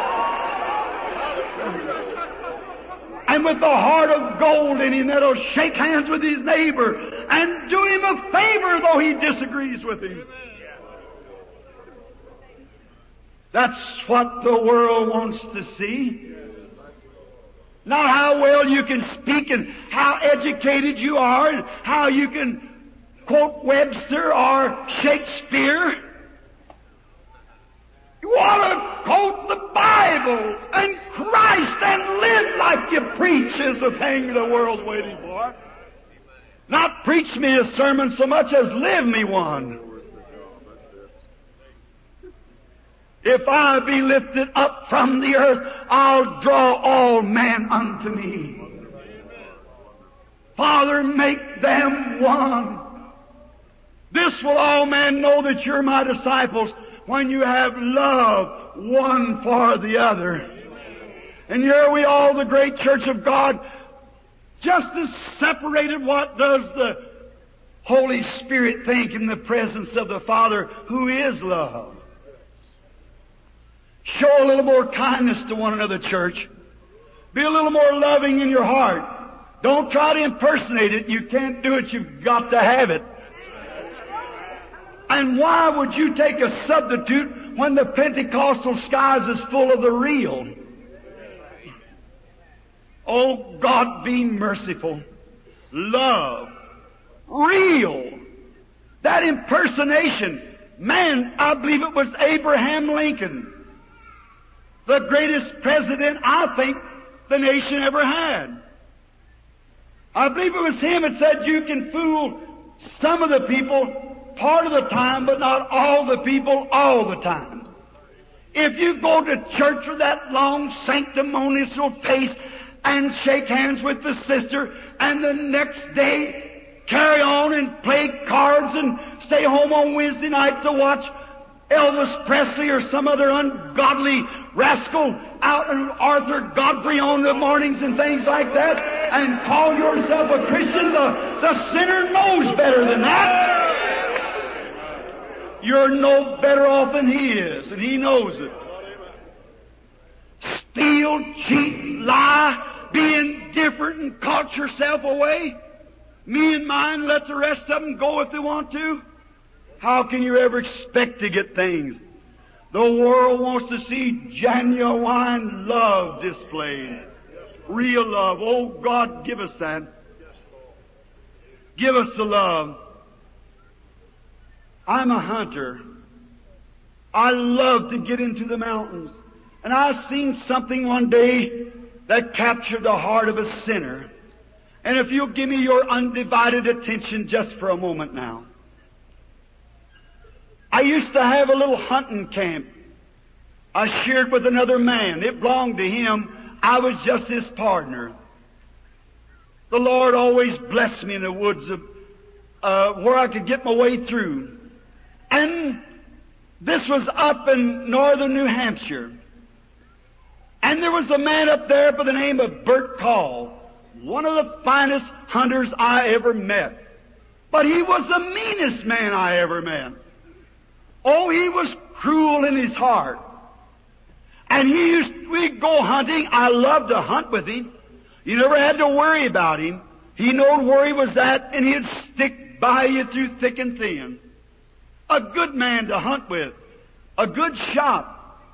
And with the heart of gold in him that'll shake hands with his neighbor and do him a favor though he disagrees with him. That's what the world wants to see. Not how well you can speak and how educated you are and how you can quote Webster or Shakespeare. You ought to quote the Bible and Christ and live like you preach is the thing the world's waiting for. Not preach me a sermon so much as live me one. If I be lifted up from the earth, I'll draw all men unto me. Father, make them one. This will all men know that you're my disciples when you have love one for the other. And here we all, the great church of God, just as separated. What does the Holy Spirit think in the presence of the Father who is love? Show a little more kindness to one another, church. Be a little more loving in your heart. Don't try to impersonate it. You can't do it. You've got to have it. And why would you take a substitute when the Pentecostal skies is full of the real? Oh, God, be merciful. Love. Real. That impersonation. Man, I believe it was Abraham Lincoln. The greatest president, I think, the nation ever had. I believe it was him that said you can fool some of the people part of the time, but not all the people all the time. If you go to church with that long, sanctimonious face and shake hands with the sister, and the next day carry on and play cards and stay home on Wednesday night to watch Elvis Presley or some other ungodly rascal out in Arthur Godfrey on the mornings and things like that, and call yourself a Christian, the sinner knows better than that. You're no better off than he is, and he knows it. Steal, cheat, lie, be indifferent and caught yourself away. Me and mine, let the rest of them go if they want to. How can you ever expect to get things? The world wants to see genuine love displayed. Real love. Oh, God, give us that. Give us the love. I'm a hunter. I love to get into the mountains. And I seen something one day that captured the heart of a sinner. And if you'll give me your undivided attention just for a moment now. I used to have a little hunting camp. I shared with another man. It belonged to him. I was just his partner. The Lord always blessed me in the woods of where I could get my way through. And this was up in northern New Hampshire. And there was a man up there by the name of Bert Call, one of the finest hunters I ever met. But he was the meanest man I ever met. Oh, he was cruel in his heart. And we'd go hunting. I loved to hunt with him. You never had to worry about him. He knowed where he was at, and he'd stick by you through thick and thin. A good man to hunt with. A good shot.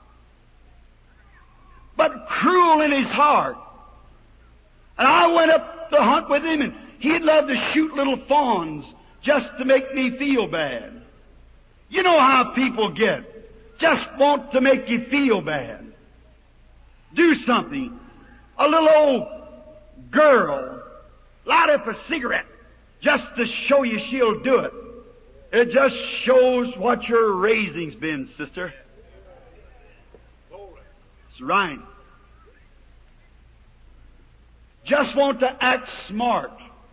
But cruel in his heart. And I went up to hunt with him, and he'd love to shoot little fawns just to make me feel bad. You know how people get. Just want to make you feel bad. Do something. A little old girl light up a cigarette just to show you she'll do it. It just shows what your raising's been, sister. That's right. Just want to act smart.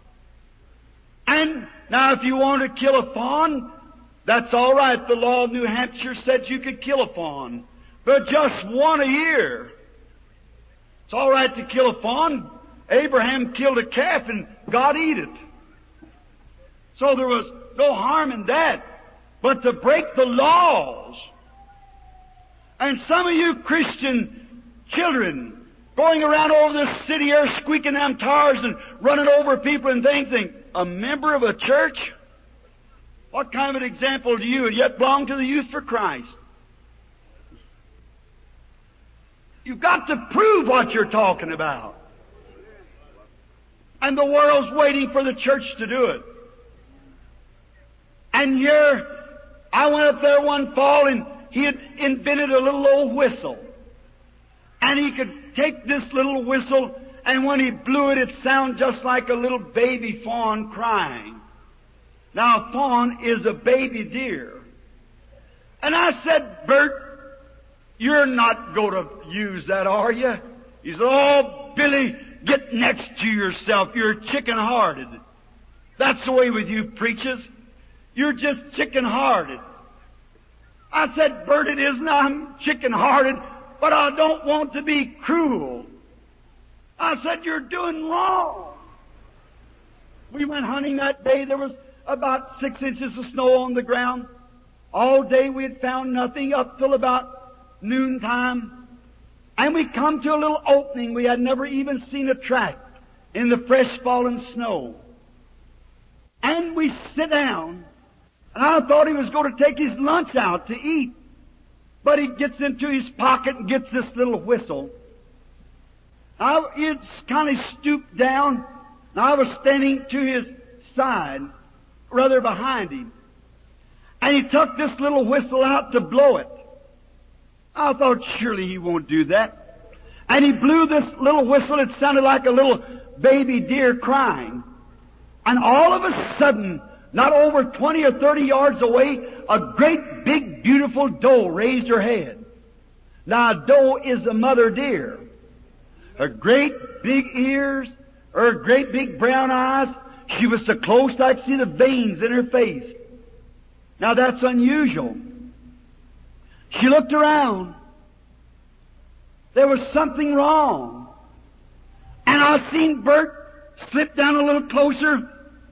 And now if you want to kill a fawn, that's all right. The law of New Hampshire said you could kill a fawn. but just one a year. It's all right to kill a fawn. Abraham killed a calf and God eat it. So there was no harm in that. But to break the laws, and some of you Christian children going around over this city here squeaking them tires and running over people and things, think, a member of a church? What kind of an example do you yet belong to the Youth for Christ? You've got to prove what you're talking about. And the world's waiting for the church to do it. And here, I went up there one fall and he had invented a little old whistle. And he could take this little whistle, and when he blew it, it'd sound just like a little baby fawn crying. Now, a fawn is a baby deer. And I said, Bert, you're not going to use that, are you? He said, oh, Billy, get next to yourself. You're chicken-hearted. That's the way with you preachers. You're just chicken-hearted. I said, Bert, it isn't. I'm chicken-hearted, but I don't want to be cruel. I said, you're doing wrong. We went hunting that day. There was about 6 inches of snow on the ground. All day we had found nothing up till about noontime. And we come to a little opening. We had never even seen a track in the fresh fallen snow. And we sit down. And I thought he was going to take his lunch out to eat. But he gets into his pocket and gets this little whistle. It's kind of stooped down. And I was standing to his side, rather behind him. And he took this little whistle out to blow it. I thought, surely he won't do that. And he blew this little whistle. It sounded like a little baby deer crying. And all of a sudden, not over 20 or 30 yards away, a great big beautiful doe raised her head. Now a doe is a mother deer. Her great big ears, her great big brown eyes, she was so close I could see the veins in her face. Now that's unusual. She looked around. There was something wrong. And I seen Bert slip down a little closer.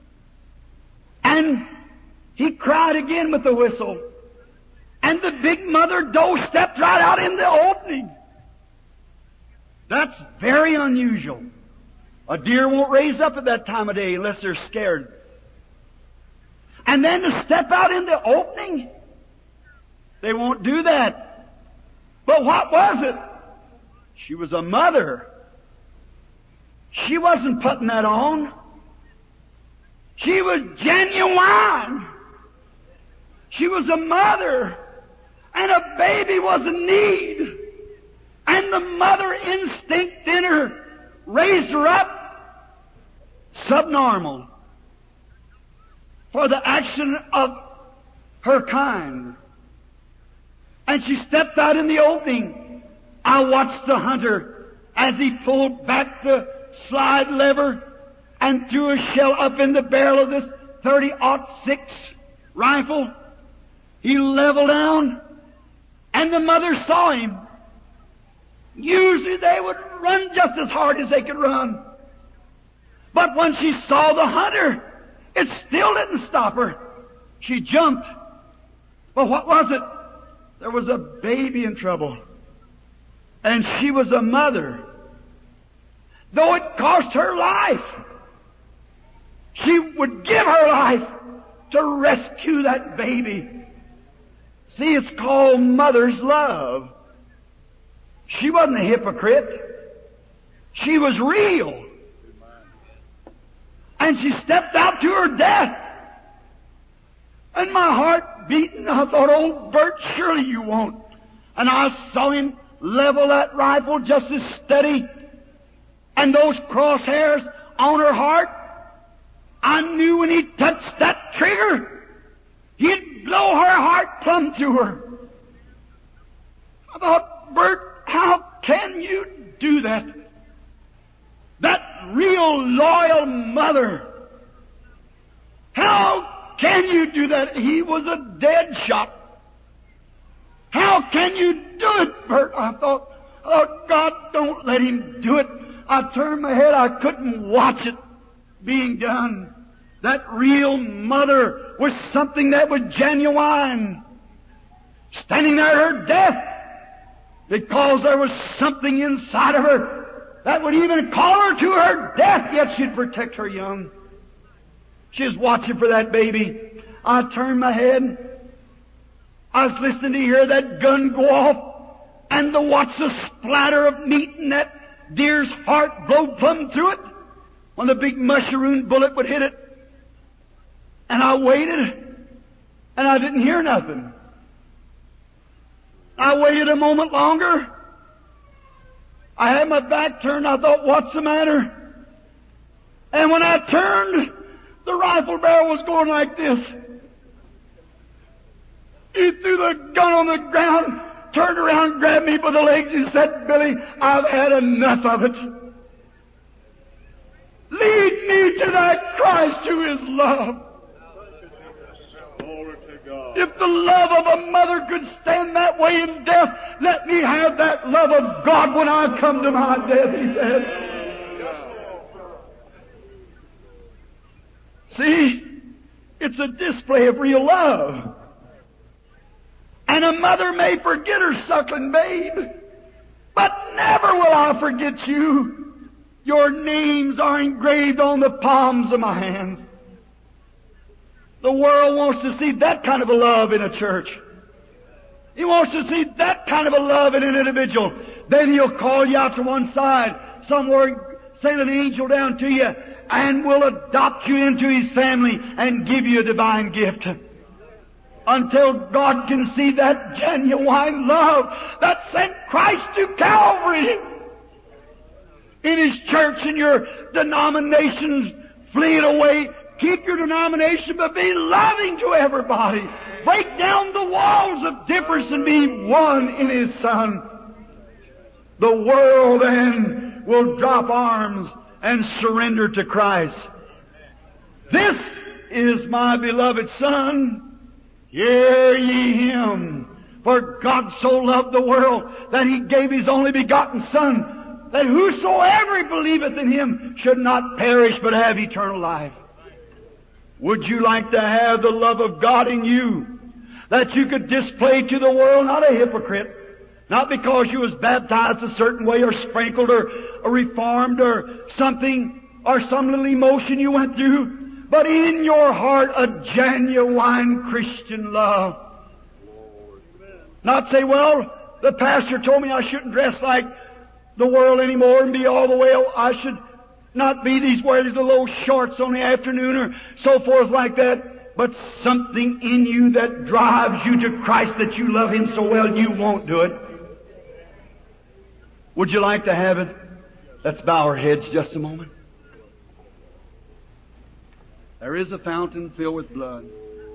And he cried again with the whistle. And the big mother doe stepped right out in the opening. That's very unusual. A deer won't raise up at that time of day unless they're scared. And then to step out in the opening, they won't do that. But what was it? She was a mother. She wasn't putting that on. She was genuine. She was a mother. And a baby was in need. And the mother instinct in her raised her up subnormal for the action of her kind. And she stepped out in the opening. I watched the hunter as he pulled back the slide lever and threw a shell up in the barrel of this .30-06 rifle. He leveled down, and the mother saw him. Usually they would run just as hard as they could run. But when she saw the hunter, it still didn't stop her. She jumped. But what was it? There was a baby in trouble. And she was a mother. Though it cost her life, she would give her life to rescue that baby. See, it's called mother's love. She wasn't a hypocrite. She was real. And she stepped out to her death. And my heart beating, I thought, oh, Bert, surely you won't. And I saw him level that rifle just as steady. And those crosshairs on her heart, I knew when he touched that trigger, he'd blow her heart plumb to her. I thought, Bert, how can you do that? That real loyal mother. How can you do that? He was a dead shot. How How can you do it, Bert? I thought, oh, God, don't let him do it. I turned my head. I couldn't watch it being done. That real mother was something that was genuine. Standing there at her death, because there was something inside of her that would even call her to her death, yet she'd protect her young. She was watching for that baby. I turned my head. I was listening to hear that gun go off and to watch the splatter of meat and that deer's heart blow plumb through it when the big mushroom bullet would hit it. And I waited, and I didn't hear nothing. I waited a moment longer. I had my back turned. I thought, what's the matter? And when I turned, the rifle barrel was going like this. He threw the gun on the ground, turned around, grabbed me by the legs, and said, Billy, I've had enough of it. Lead me to that Christ who is love. If the love of a mother could stand that way in death, let me have that love of God when I come to my death, he said. See, it's a display of real love. And a mother may forget her suckling babe, but never will I forget you. Your names are engraved on the palms of my hands. The world wants to see that kind of a love in a church. He wants to see that kind of a love in an individual. Then he'll call you out to one side, somewhere, send an angel down to you, and will adopt you into his family and give you a divine gift. Until God can see that genuine love that sent Christ to Calvary. In His church and your denominations, flee it away. Keep your denomination, but be loving to everybody. Break down the walls of difference and be one in His Son. The world then will drop arms and surrender to Christ. This is my beloved Son. Hear ye Him. For God so loved the world that He gave His only begotten Son, that whosoever believeth in Him should not perish but have eternal life. Would you like to have the love of God in you, that you could display to the world, not a hypocrite, not because you was baptized a certain way or sprinkled or reformed or something, or some little emotion you went through, but in your heart a genuine Christian love. Not say, well, the pastor told me I shouldn't dress like the world anymore and be all the way, I should not be wear these little shorts on the afternoon or so forth like that. But something in you that drives you to Christ, that you love Him so well you won't do it. Would you like to have it? Let's bow our heads just a moment. There is a fountain filled with blood.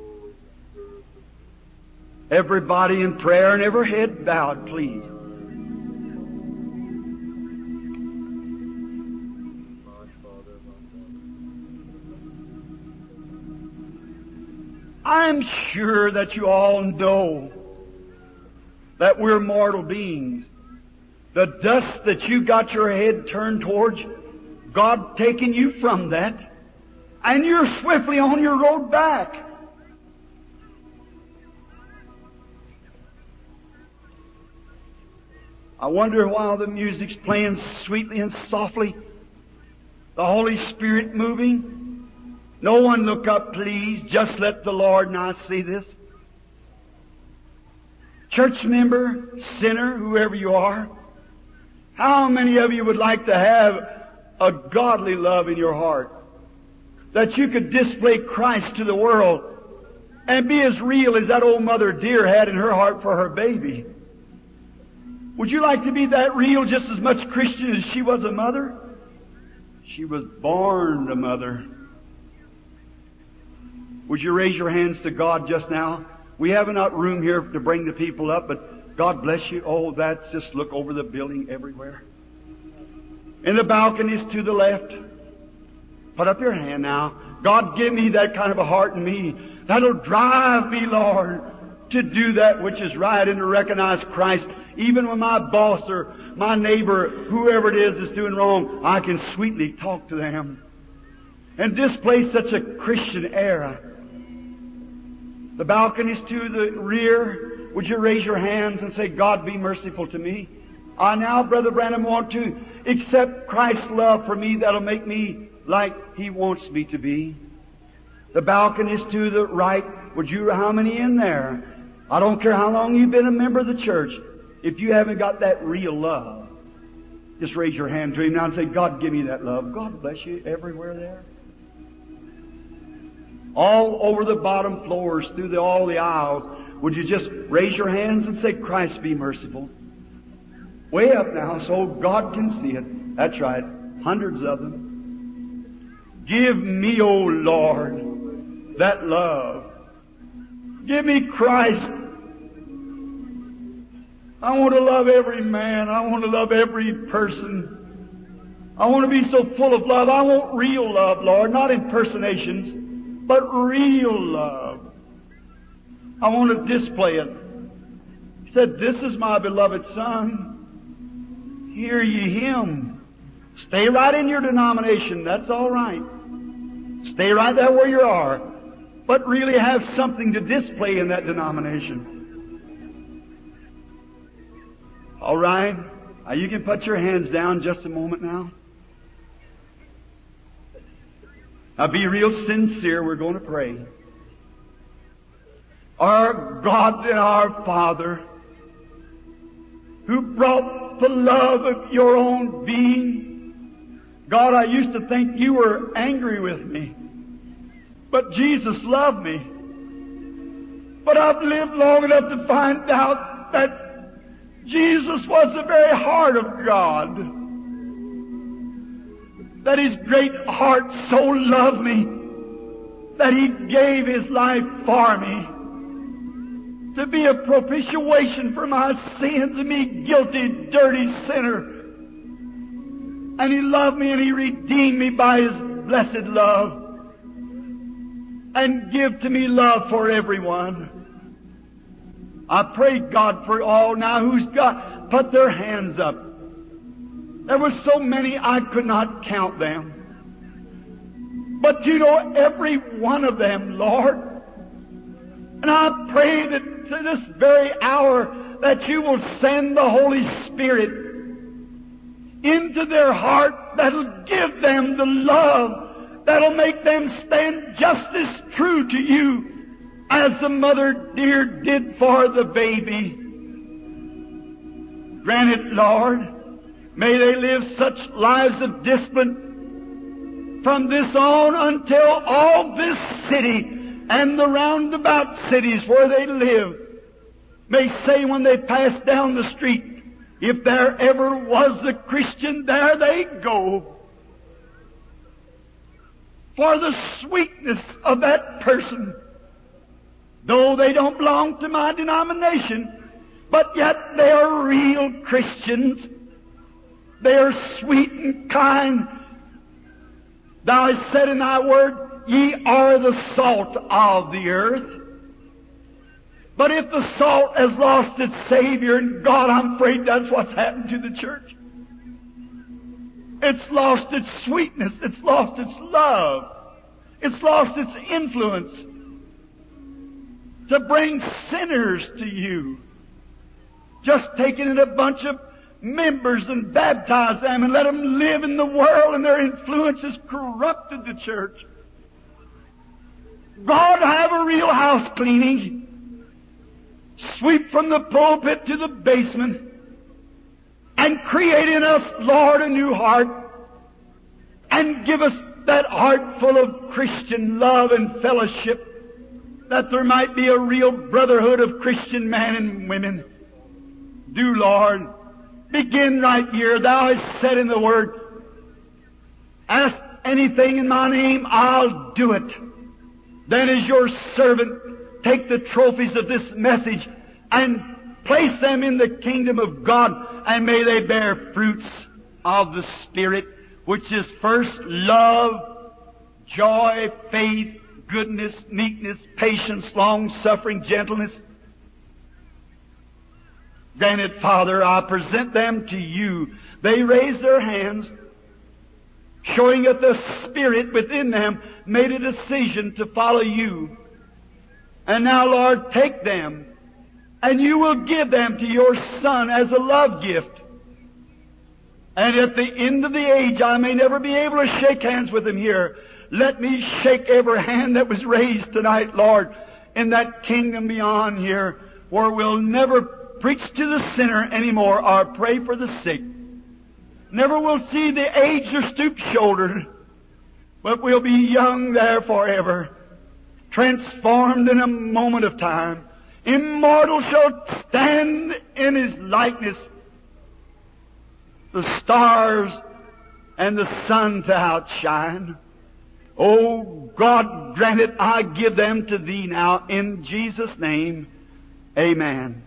Everybody in prayer and every head bowed, please. I'm sure that you all know that we're mortal beings. The dust that you got your head turned towards, God taking you from that, and you're swiftly on your road back. I wonder while the music's playing sweetly and softly, the Holy Spirit moving, no one look up, please. Just let the Lord and I see this. Church member, sinner, whoever you are, how many of you would like to have a godly love in your heart? That you could display Christ to the world and be as real as that old mother deer had in her heart for her baby. Would you like to be that real, just as much Christian as she was a mother? She was born a mother. Would you raise your hands to God just now? We have not room here to bring the people up, but God bless you. Oh, that's just look over the building everywhere. In the balconies to the left. Put up your hand now. God, give me that kind of a heart in me that'll drive me, Lord. to do that which is right and to recognize Christ. Even when my boss or my neighbor, whoever it is doing wrong, I can sweetly talk to them and display such a Christian air. The balconies to the rear, would you raise your hands and say, God, be merciful to me? I now, Brother Branham, want to accept Christ's love for me that'll make me like He wants me to be. The balconies to the right, would you, how many in there? I don't care how long you've been a member of the church. If you haven't got that real love, just raise your hand to Him now and say, God, give me that love. God bless you everywhere there. All over the bottom floors, through all the aisles, would you just raise your hands and say, Christ, be merciful? Way up now so God can see it. That's right. Hundreds of them. Give me, O Lord, that love. Give me Christ. I want to love every man. I want to love every person. I want to be so full of love. I want real love, Lord, not impersonations, but real love. I want to display it. He said, this is my beloved Son. Hear ye Him. Stay right in your denomination. That's all right. Stay right there where you are. But really have something to display in that denomination. All right? Now you can put your hands down just a moment now. Now be real sincere. We're going to pray. Our God and our Father, who brought the love of your own being. God, I used to think you were angry with me. But Jesus loved me. But I've lived long enough to find out that Jesus was the very heart of God. That His great heart so loved me that He gave His life for me to be a propitiation for my sins and me guilty, dirty sinner. And He loved me and He redeemed me by His blessed love. And give to me love for everyone. I pray God for all now who's got put their hands up. There were so many I could not count them. But you know every one of them, Lord. And I pray that to this very hour that you will send the Holy Spirit into their heart that'll give them the love that'll make them stand just as true to you as the mother dear did for the baby. Grant it, Lord. May they live such lives of discipline from this on until all this city and the roundabout cities where they live may say when they pass down the street, if there ever was a Christian, there they go. For the sweetness of that person, though they don't belong to my denomination, but yet they are real Christians. They are sweet and kind. Thou hast said in thy word, ye are the salt of the earth. But if the salt has lost its Savior, and God, I'm afraid that's what's happened to the church. It's lost its sweetness. It's lost its love. It's lost its influence to bring sinners to you. Just taking in a bunch of members and baptize them and let them live in the world, and their influence has corrupted the church. God, have a real house cleaning. Sweep from the pulpit to the basement and create in us, Lord, a new heart, and give us that heart full of Christian love and fellowship, that there might be a real brotherhood of Christian men and women. Do, Lord, begin right here. Thou hast said in the Word, ask anything in my name, I'll do it. Then as your servant, take the trophies of this message and place them in the kingdom of God, and may they bear fruits of the Spirit, which is first love, joy, faith, goodness, meekness, patience, long-suffering, gentleness, Granted, Father, I present them to You. They raised their hands, showing that the Spirit within them made a decision to follow You. And now, Lord, take them, and You will give them to Your Son as a love gift. And at the end of the age, I may never be able to shake hands with Him here. Let me shake every hand that was raised tonight, Lord, in that kingdom beyond here, where we'll never preach to the sinner anymore or pray for the sick. Never will see the aged or stoop-shouldered, but we'll be young there forever, transformed in a moment of time. Immortal shall stand in His likeness, the stars and the sun to outshine. Oh, God, grant it, I give them to Thee now, in Jesus' name. Amen.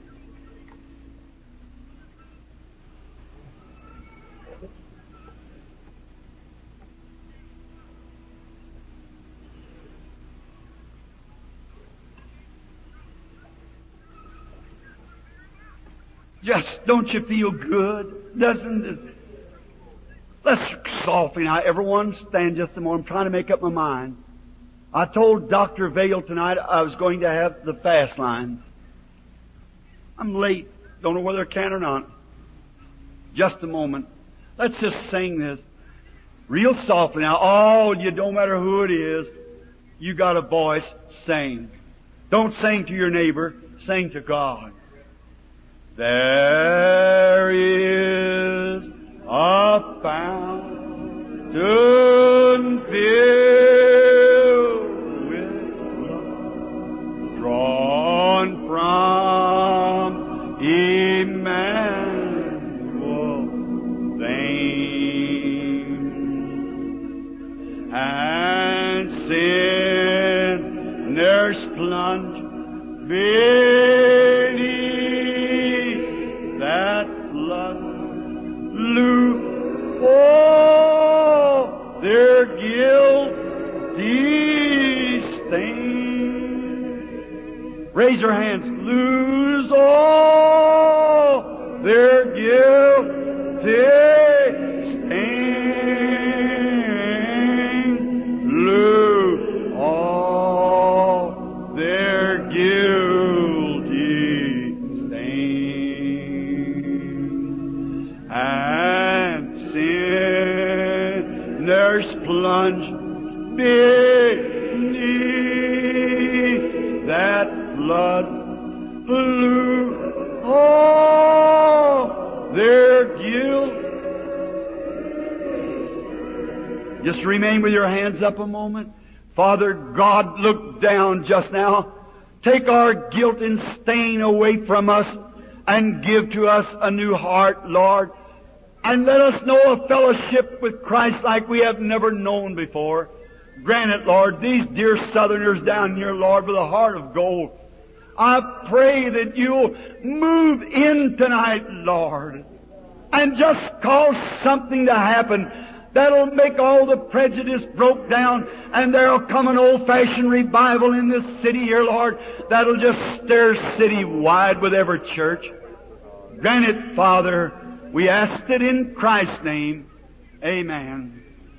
Just, don't you feel good? Doesn't it? Let's softly now, everyone, stand just a moment. I'm trying to make up my mind. I told Dr. Vale tonight I was going to have the fast line. I'm late. Don't know whether I can or not. Just a moment. Let's just sing this real softly now. Oh, you don't matter who it is. You got a voice. Sing. Don't sing to your neighbor. Sing to God. There is a fountain filled with blood, drawn from Emmanuel's vein, and sinners plunge beneath that flood. Oh, their guilty stain. Raise your hands. Lose all their guilty stain. Lose all their guilty stain. And sinners plunge beneath that flood. Lose all their guilt. Just remain with your hands up a moment. Father God, look down just now. Take our guilt and stain away from us and give to us a new heart, Lord. And let us know a fellowship with Christ like we have never known before. Grant it, Lord, these dear Southerners down here, Lord, with a heart of gold. I pray that You'll move in tonight, Lord, and just cause something to happen that'll make all the prejudice broke down, and there'll come an old-fashioned revival in this city here, Lord, that'll just stir city wide with every church. Grant it, Father. We ask it in Christ's name. Amen.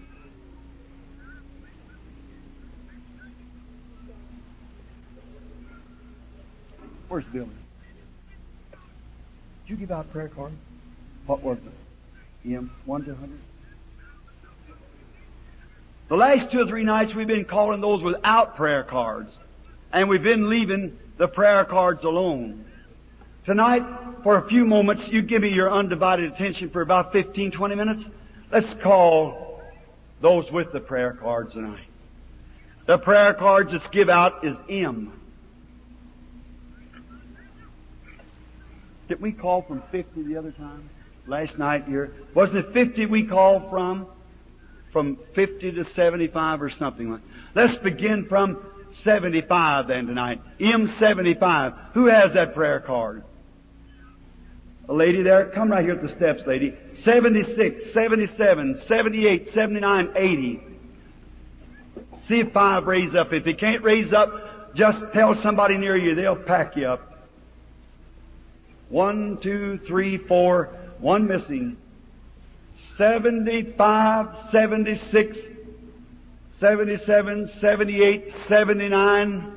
Where's Billy? Did you give out prayer cards? What was it? 1 to 100? The last 2 or 3 nights we've been calling those without prayer cards. And we've been leaving the prayer cards alone. Tonight, for a few moments, you give me your undivided attention for about 15, 20 minutes. Let's call those with the prayer cards tonight. The prayer cards that's give out is M. Did we call from 50 the other time? Last night here. Wasn't it 50 we called from? From 50 to 75 or something like that. Let's begin from 75 then tonight. M75. Who has that prayer card? A lady there? Come right here at the steps, lady. 76, 77, 78, 79, 80. See if 5 raise up. If you can't raise up, just tell somebody near you. They'll pack you up. 1, 2, 3, 4. One missing. 75, 76, 77, 78, 79,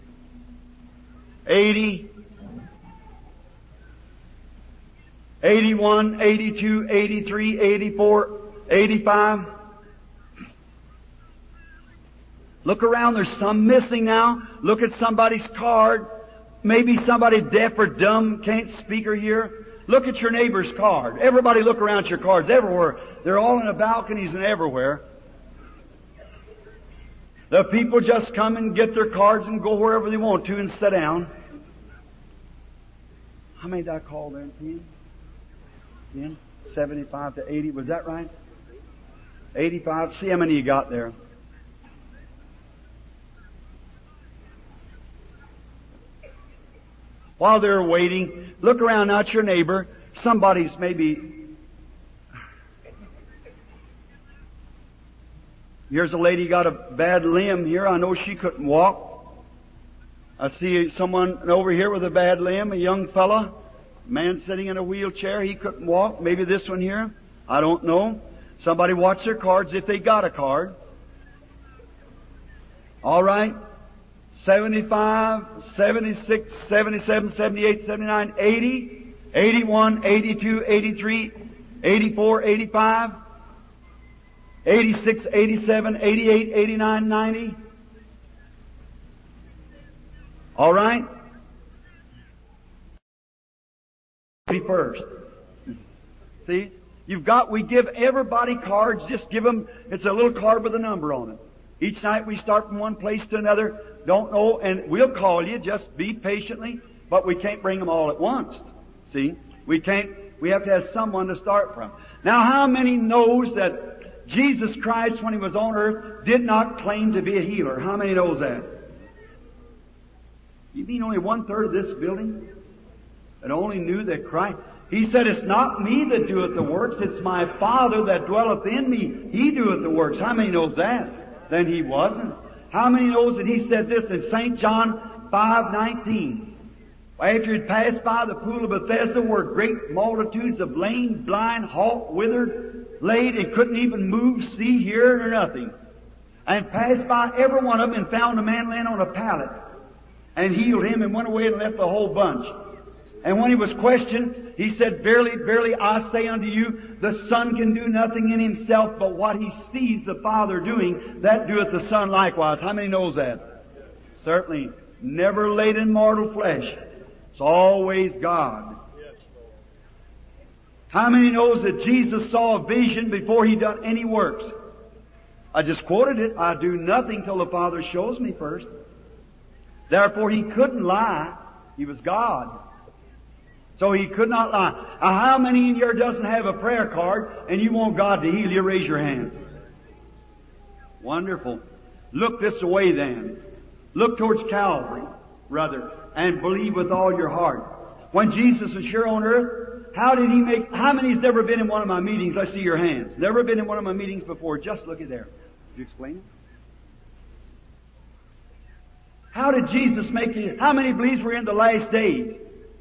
80, 81, 82, 83, 84, 85. Look around, there's some missing now. Look at somebody's card. Maybe somebody deaf or dumb, can't speak or hear. Look at your neighbor's card. Everybody look around at your cards everywhere. They're all in the balconies and everywhere. The people just come and get their cards and go wherever they want to and sit down. How many did I call there? 10? 75 to 80. Was that right? 85. See how many you got there. While they're waiting, look around at your neighbor. Somebody's maybe... Here's a lady got a bad limb here. I know she couldn't walk. I see someone over here with a bad limb, a young fella, a man sitting in a wheelchair. He couldn't walk. Maybe this one here. I don't know. Somebody watch their cards if they got a card. All right. 75, 76, 77, 78, 79, 80, 81, 82, 83, 84, 85, 86, 87, 88, 89, 90. All right? First. See? We give everybody cards, just give them, it's a little card with a number on it. Each night we start from one place to another, don't know, and we'll call you, just be patiently, but we can't bring them all at once. See? We have to have someone to start from. Now, how many knows that Jesus Christ, when He was on earth, did not claim to be a healer? How many knows that? You mean only 1/3 of this building that only knew that Christ... He said, it's not me that doeth the works, it's my Father that dwelleth in me. He doeth the works. How many knows that? Then He wasn't. How many knows that He said this in St. John 5:19? After He'd passed by the pool of Bethesda, where great multitudes of lame, blind, halt, withered, laid, and couldn't even move, see, hear, or nothing. And passed by every one of them and found a man laying on a pallet. And healed him and went away and left the whole bunch. And when He was questioned, He said, Verily, verily, I say unto you, the Son can do nothing in Himself, but what He sees the Father doing, that doeth the Son likewise. How many knows that? Certainly. Never laid in mortal flesh. It's always God. How many knows that Jesus saw a vision before He done any works? I just quoted it. I do nothing till the Father shows me first. Therefore He couldn't lie. He was God. So He could not lie. Now, how many in here doesn't have a prayer card and you want God to heal you? Raise your hand. Wonderful. Look this way then. Look towards Calvary, brother, and believe with all your heart. When Jesus was here on earth, how many's never been in one of my meetings? I see your hands. Never been in one of my meetings before. Just look at there. Could you explain it? How did Jesus make it? How many believes we're in the last days?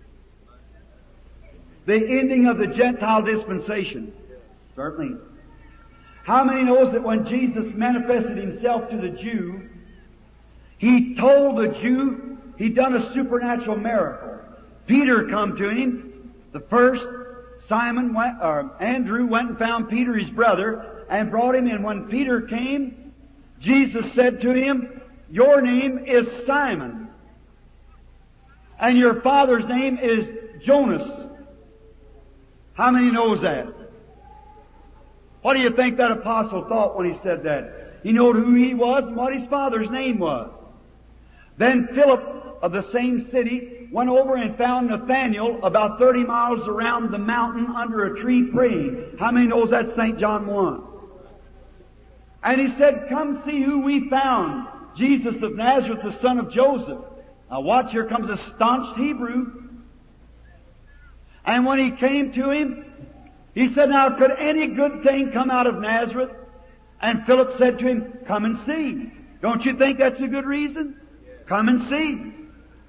The ending of the Gentile dispensation. Certainly. How many knows that when Jesus manifested Himself to the Jew, He told the Jew He'd done a supernatural miracle. Peter come to Him. The first, Andrew went and found Peter, his brother, and brought him in. When Peter came, Jesus said to him, Your name is Simon, and your father's name is Jonas. How many knows that? What do you think that apostle thought when he said that? He knew who he was and what his father's name was. Then Philip of the same city went over and found Nathanael about 30 miles around the mountain under a tree praying. How many knows that's St. John 1? And he said, Come see who we found. Jesus of Nazareth, the son of Joseph. Now watch, here comes a staunch Hebrew. And when he came to him, he said, Now could any good thing come out of Nazareth? And Philip said to him, Come and see. Don't you think that's a good reason? Come and see.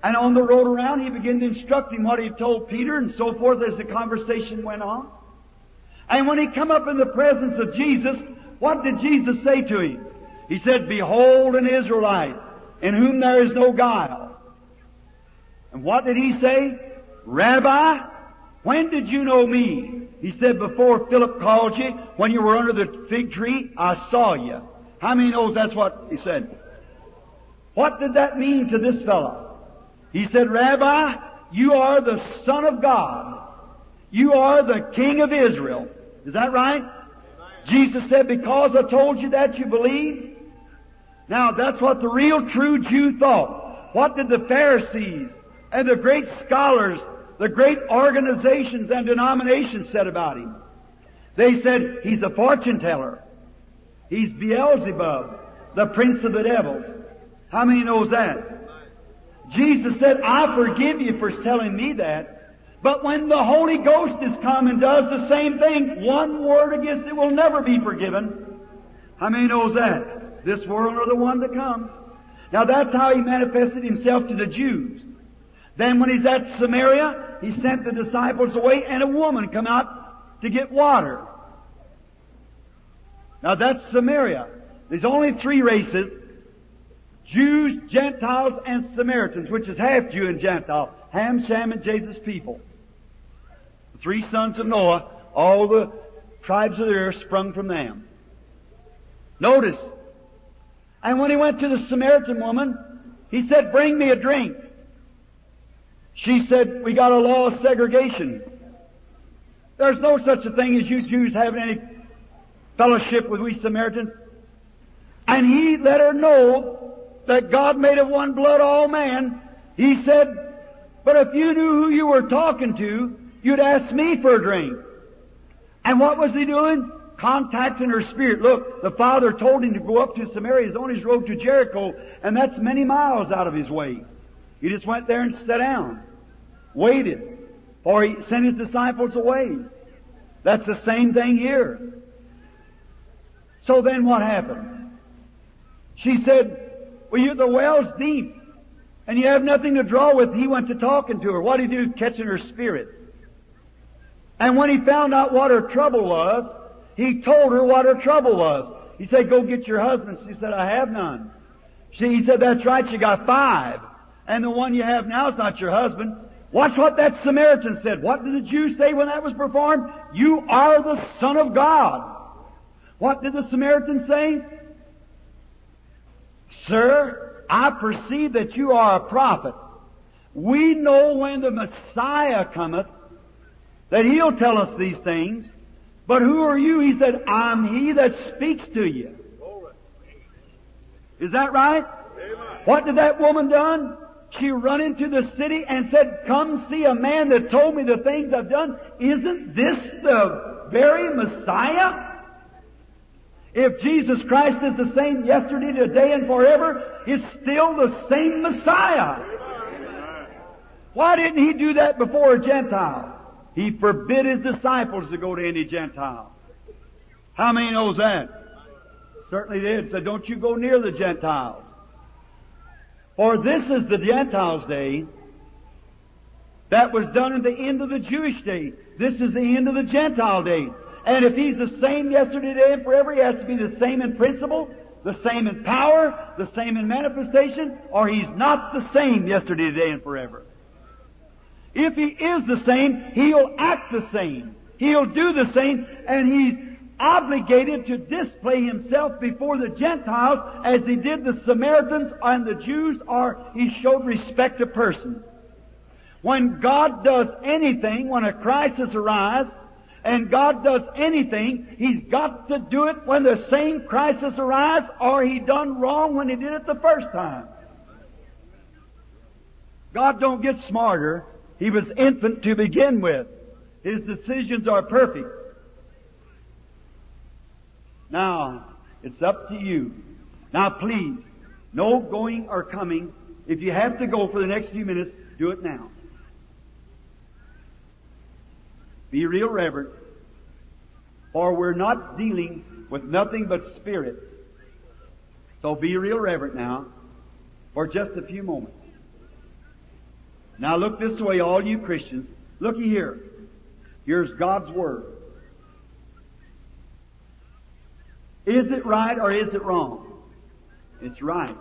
And on the road around, he began to instruct him what he told Peter and so forth as the conversation went on. And when he come up in the presence of Jesus, what did Jesus say to him? He said, "Behold an Israelite, in whom there is no guile." And what did he say? "Rabbi, when did you know me?" He said, "Before Philip called you, when you were under the fig tree, I saw you." How many knows that's what he said? What did that mean to this fellow? He said, "Rabbi, you are the Son of God. You are the King of Israel." Is that right? Jesus said, "Because I told you that, you believe?" Now, that's what the real true Jew thought. What did the Pharisees and the great scholars, the great organizations and denominations said about him? They said, "He's a fortune teller. He's Beelzebub, the prince of the devils." How many knows that? Jesus said, "I forgive you for telling me that. But when the Holy Ghost is come and does the same thing, one word against it will never be forgiven." How many knows that? This world or the one to come. Now that's how He manifested Himself to the Jews. Then when He's at Samaria, He sent the disciples away and a woman come out to get water. Now that's Samaria. There's only three races: Jews, Gentiles, and Samaritans, which is half Jew and Gentile. Ham, Shem, and Japheth's people. The three sons of Noah, all the tribes of the earth sprung from them. Notice. And when He went to the Samaritan woman, He said, "Bring me a drink." She said, "We got a law of segregation. There's no such a thing as you Jews having any fellowship with we Samaritans." And He let her know that God made of one blood all man. He said, "But if you knew who you were talking to, you'd ask me for a drink." And what was He doing? Contacting her spirit. Look, the Father told Him to go up to Samaria. He's on His road to Jericho, and that's many miles out of His way. He just went there and sat down, waited, for He sent His disciples away. That's the same thing here. So then what happened? She said, "Well, the well's deep, and you have nothing to draw with." He went to talking to her. What did He do? Catching her spirit. And when He found out what her trouble was, He told her what her trouble was. He said, "Go get your husband." She said, "I have none." He said, "That's right, you got 5. And the one you have now is not your husband." Watch what that Samaritan said. What did the Jews say when that was performed? "You are the Son of God." What did the Samaritan say? "Sir, I perceive that you are a prophet. We know when the Messiah cometh that He'll tell us these things. But who are you?" He said, "I'm He that speaks to you." Is that right? What did that woman done? She run into the city and said, "Come see a man that told me the things I've done. Isn't this the very Messiah?" If Jesus Christ is the same yesterday, today, and forever, it's still the same Messiah. Why didn't He do that before a Gentile? He forbid His disciples to go to any Gentile. How many knows that? Certainly did. Said, "Don't you go near the Gentiles. For this is the Gentiles' day that was done at the end of the Jewish day. This is the end of the Gentile day. And if He's the same yesterday, today, and forever, He has to be the same in principle, the same in power, the same in manifestation, or He's not the same yesterday, today, and forever. If He is the same, He'll act the same. He'll do the same, and He's obligated to display Himself before the Gentiles as He did the Samaritans and the Jews, or He showed respect to persons. When God does anything, when a crisis arises, and God does anything, He's got to do it when the same crisis arises, or He done wrong when He did it the first time. God don't get smarter. He was infant to begin with. His decisions are perfect. Now, it's up to you. Now, please, no going or coming. If you have to go for the next few minutes, do it now. Be real reverent, for we're not dealing with nothing but spirit. So be real reverent now for just a few moments. Now look this way, all you Christians. Looky here. Here's God's Word. Is it right or is it wrong? It's right.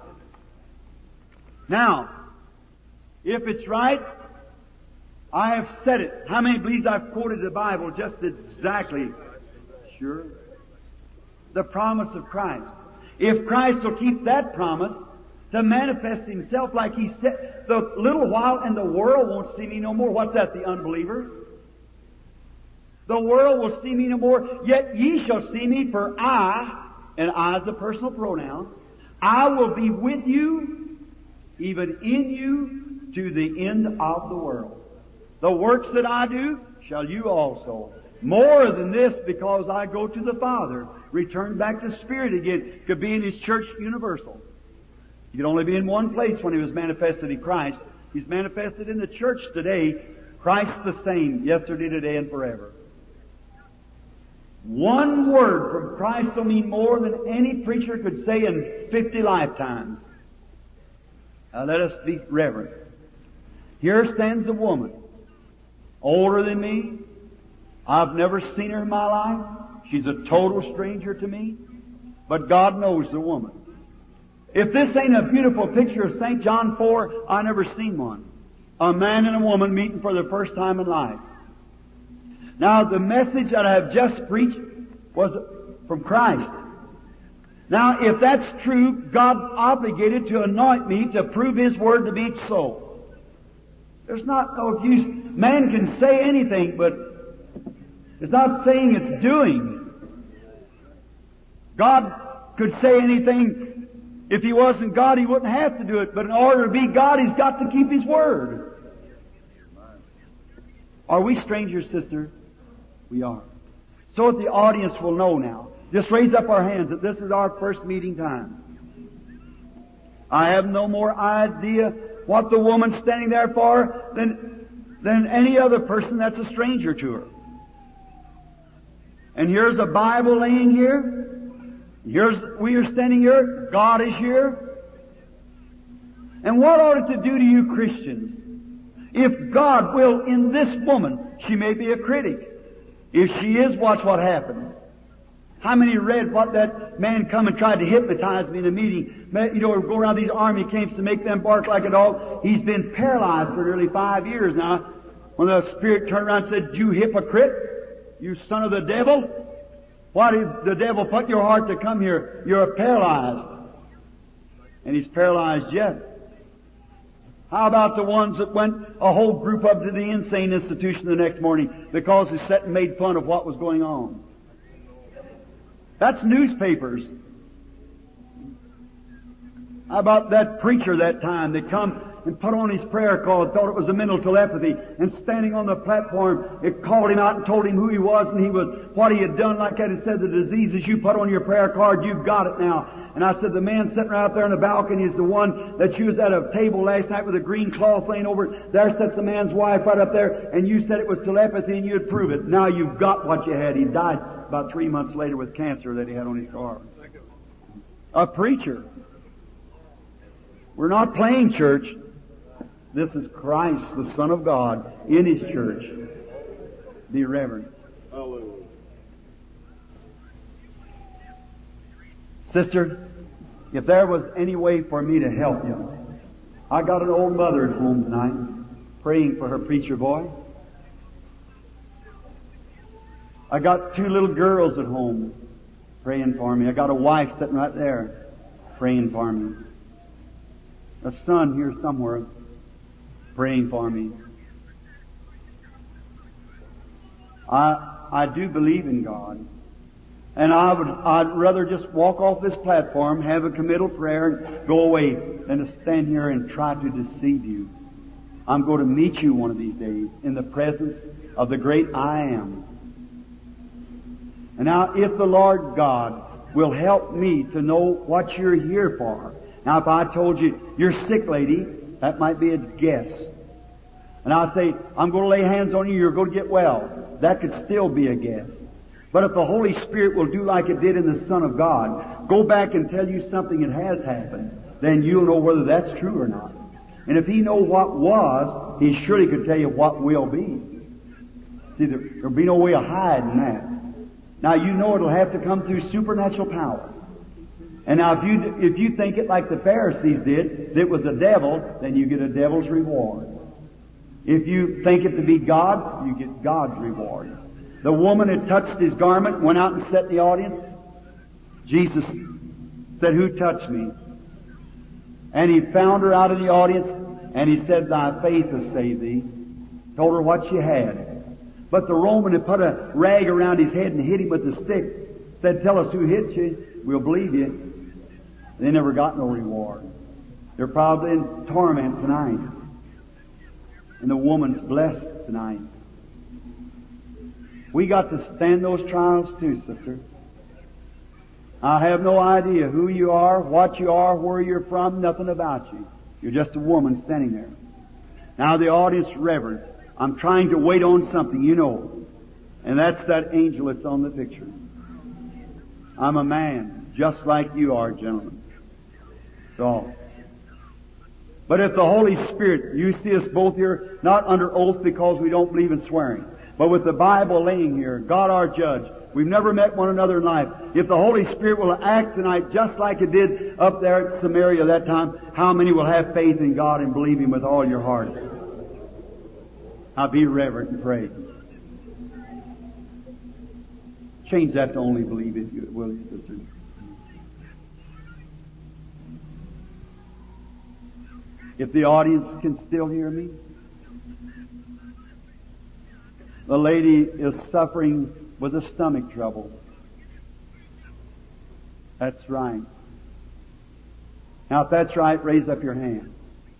Now, if it's right, I have said it. How many believes I've quoted the Bible just exactly? Sure. The promise of Christ. If Christ will keep that promise to manifest Himself like He said, the little while and the world won't see me no more. What's that, the unbeliever? The world will see me no more, yet ye shall see me, for I, and I is a personal pronoun, I will be with you, even in you, to the end of the world. The works that I do shall you also. More than this, because I go to the Father, return back to Spirit again, could be in His church universal. He could only be in one place when He was manifested in Christ. He's manifested in the church today. Christ the same, yesterday, today, and forever. One word from Christ will mean more than any preacher could say in 50 lifetimes. Now let us be reverent. Here stands a woman, older than me. I've never seen her in my life. She's a total stranger to me. But God knows the woman. If this ain't a beautiful picture of St. John 4, I never seen one. A man and a woman meeting for the first time in life. Now, the message that I have just preached was from Christ. Now, if that's true, God's obligated to anoint me to prove His Word to be so. There's not no use. Man can say anything, but it's not saying it's doing. God could say anything. If He wasn't God, He wouldn't have to do it. But in order to be God, He's got to keep His Word. Are we strangers, sister? We are. So that the audience will know now. Just raise up our hands that this is our first meeting time. I have no more idea what the woman's standing there for than any other person that's a stranger to her. And here's a Bible laying here. We are standing here. God is here. And what ought it to do to you Christians? If God will, in this woman, she may be a critic. If she is, watch what happens. How many read what that man come and tried to hypnotize me in a meeting? You know, go around these army camps to make them bark like a dog. He's been paralyzed for nearly 5 years now. When the Spirit turned around and said, "You hypocrite, you son of the devil, why did the devil put in your heart to come here? You're paralyzed." And he's paralyzed yet. How about the ones that went, a whole group up to the insane institution the next morning because they sat and made fun of what was going on? That's newspapers. How about that preacher that time that come and put on his prayer card, thought it was a mental telepathy, and standing on the platform, it called him out and told him who he was and what he had done like that, and said, "The diseases you put on your prayer card, you've got it now." And I said, "The man sitting right out there on the balcony is the one that you was at a table last night with a green cloth laying over it. There sits the man's wife right up there, and you said it was telepathy and you'd prove it. Now you've got what you had." He died about 3 months later with cancer that he had on his card. A preacher. We're not playing church. This is Christ, the Son of God, in His church. Be reverent. Hallelujah. Sister, if there was any way for me to help you, I got an old mother at home tonight, praying for her preacher boy. I got 2 little girls at home, praying for me. I got a wife sitting right there, praying for me. A son here somewhere, praying for me. I do believe in God. And I'd rather just walk off this platform, have a committal prayer, and go away than to stand here and try to deceive you. I'm going to meet you one of these days in the presence of the great I Am. And now, if the Lord God will help me to know what you're here for. Now, if I told you, "You're sick, lady," that might be a guess. And I'll say, "I'm going to lay hands on you, you're going to get well." That could still be a guess. But if the Holy Spirit will do like it did in the Son of God, go back and tell you something that has happened, then you'll know whether that's true or not. And if He knows what was, He surely could tell you what will be. See, there'll be no way of hiding that. Now you know it'll have to come through supernatural power. And now if you think it like the Pharisees did, that it was the devil, then you get a devil's reward. If you think it to be God, you get God's reward. The woman had touched His garment, went out and sat in the audience. Jesus said, "Who touched me?" And He found her out in the audience, and He said, "Thy faith has saved thee." Told her what she had. But the Roman had put a rag around his head and hit him with a stick. Said, "Tell us who hit you. We'll believe you." They never got no reward. They're probably in torment tonight. And the woman's blessed tonight. We got to stand those trials too, sister. I have no idea who you are, what you are, where you're from, nothing about you. You're just a woman standing there. Now the audience, Reverend, I'm trying to wait on something, you know. And that's that angel that's on the picture. I'm a man, just like you are, gentlemen. So, but if the Holy Spirit, you see us both here, not under oath because we don't believe in swearing, but with the Bible laying here, God our judge, we've never met one another in life. If the Holy Spirit will act tonight just like it did up there at Samaria that time, how many will have faith in God and believe Him with all your heart? Now be reverent and pray. Change that to only believe if you will, sister. If the audience can still hear me. The lady is suffering with a stomach trouble. That's right. Now if that's right, raise up your hand.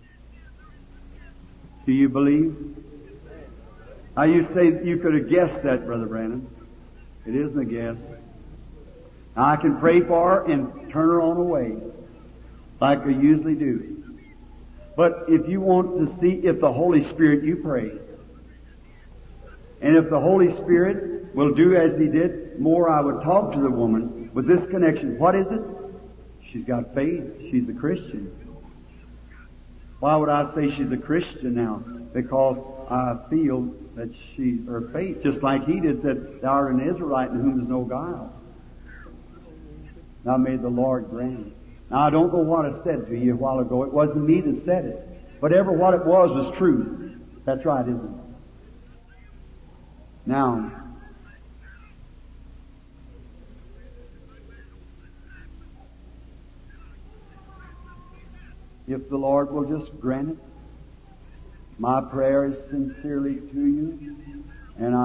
Do you believe? Now you say you could have guessed that, Brother Brandon. It isn't a guess. Now I can pray for her and turn her on away, like we usually do. But if you want to see if the Holy Spirit, you pray. And if the Holy Spirit will do as He did, more I would talk to the woman with this connection. What is it? She's got faith. She's a Christian. Why would I say she's a Christian now? Because I feel that her faith, just like He did, said, "Thou art an Israelite in whom is no guile." Now may the Lord grant it. Now I don't know what I said to you a while ago. It wasn't me that said it. But ever what it was true. That's right, isn't it? Now, if the Lord will just grant it, my prayer is sincerely to you. And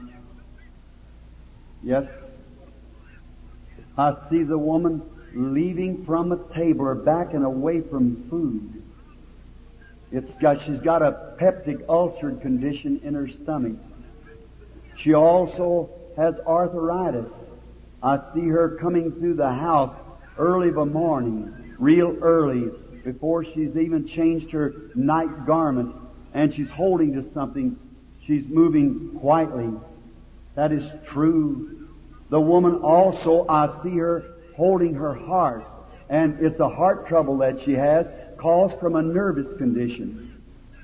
I see the woman leaving from a table or backing away from food. She's got a peptic ulcer condition in her stomach. She also has arthritis. I see her coming through the house early of a morning, real early, before she's even changed her night garment, and she's holding to something. She's moving quietly. That is true. The woman also, I see her holding her heart, and it's a heart trouble that she has, caused from a nervous condition.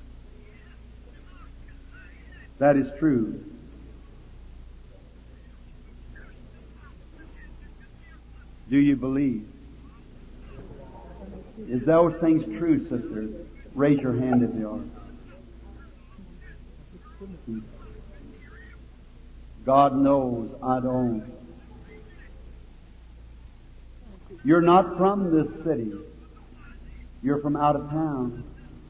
That is true. Do you believe? Is those things true, sister? Raise your hand if they are. God knows I don't. You're not from this city. You're from out of town.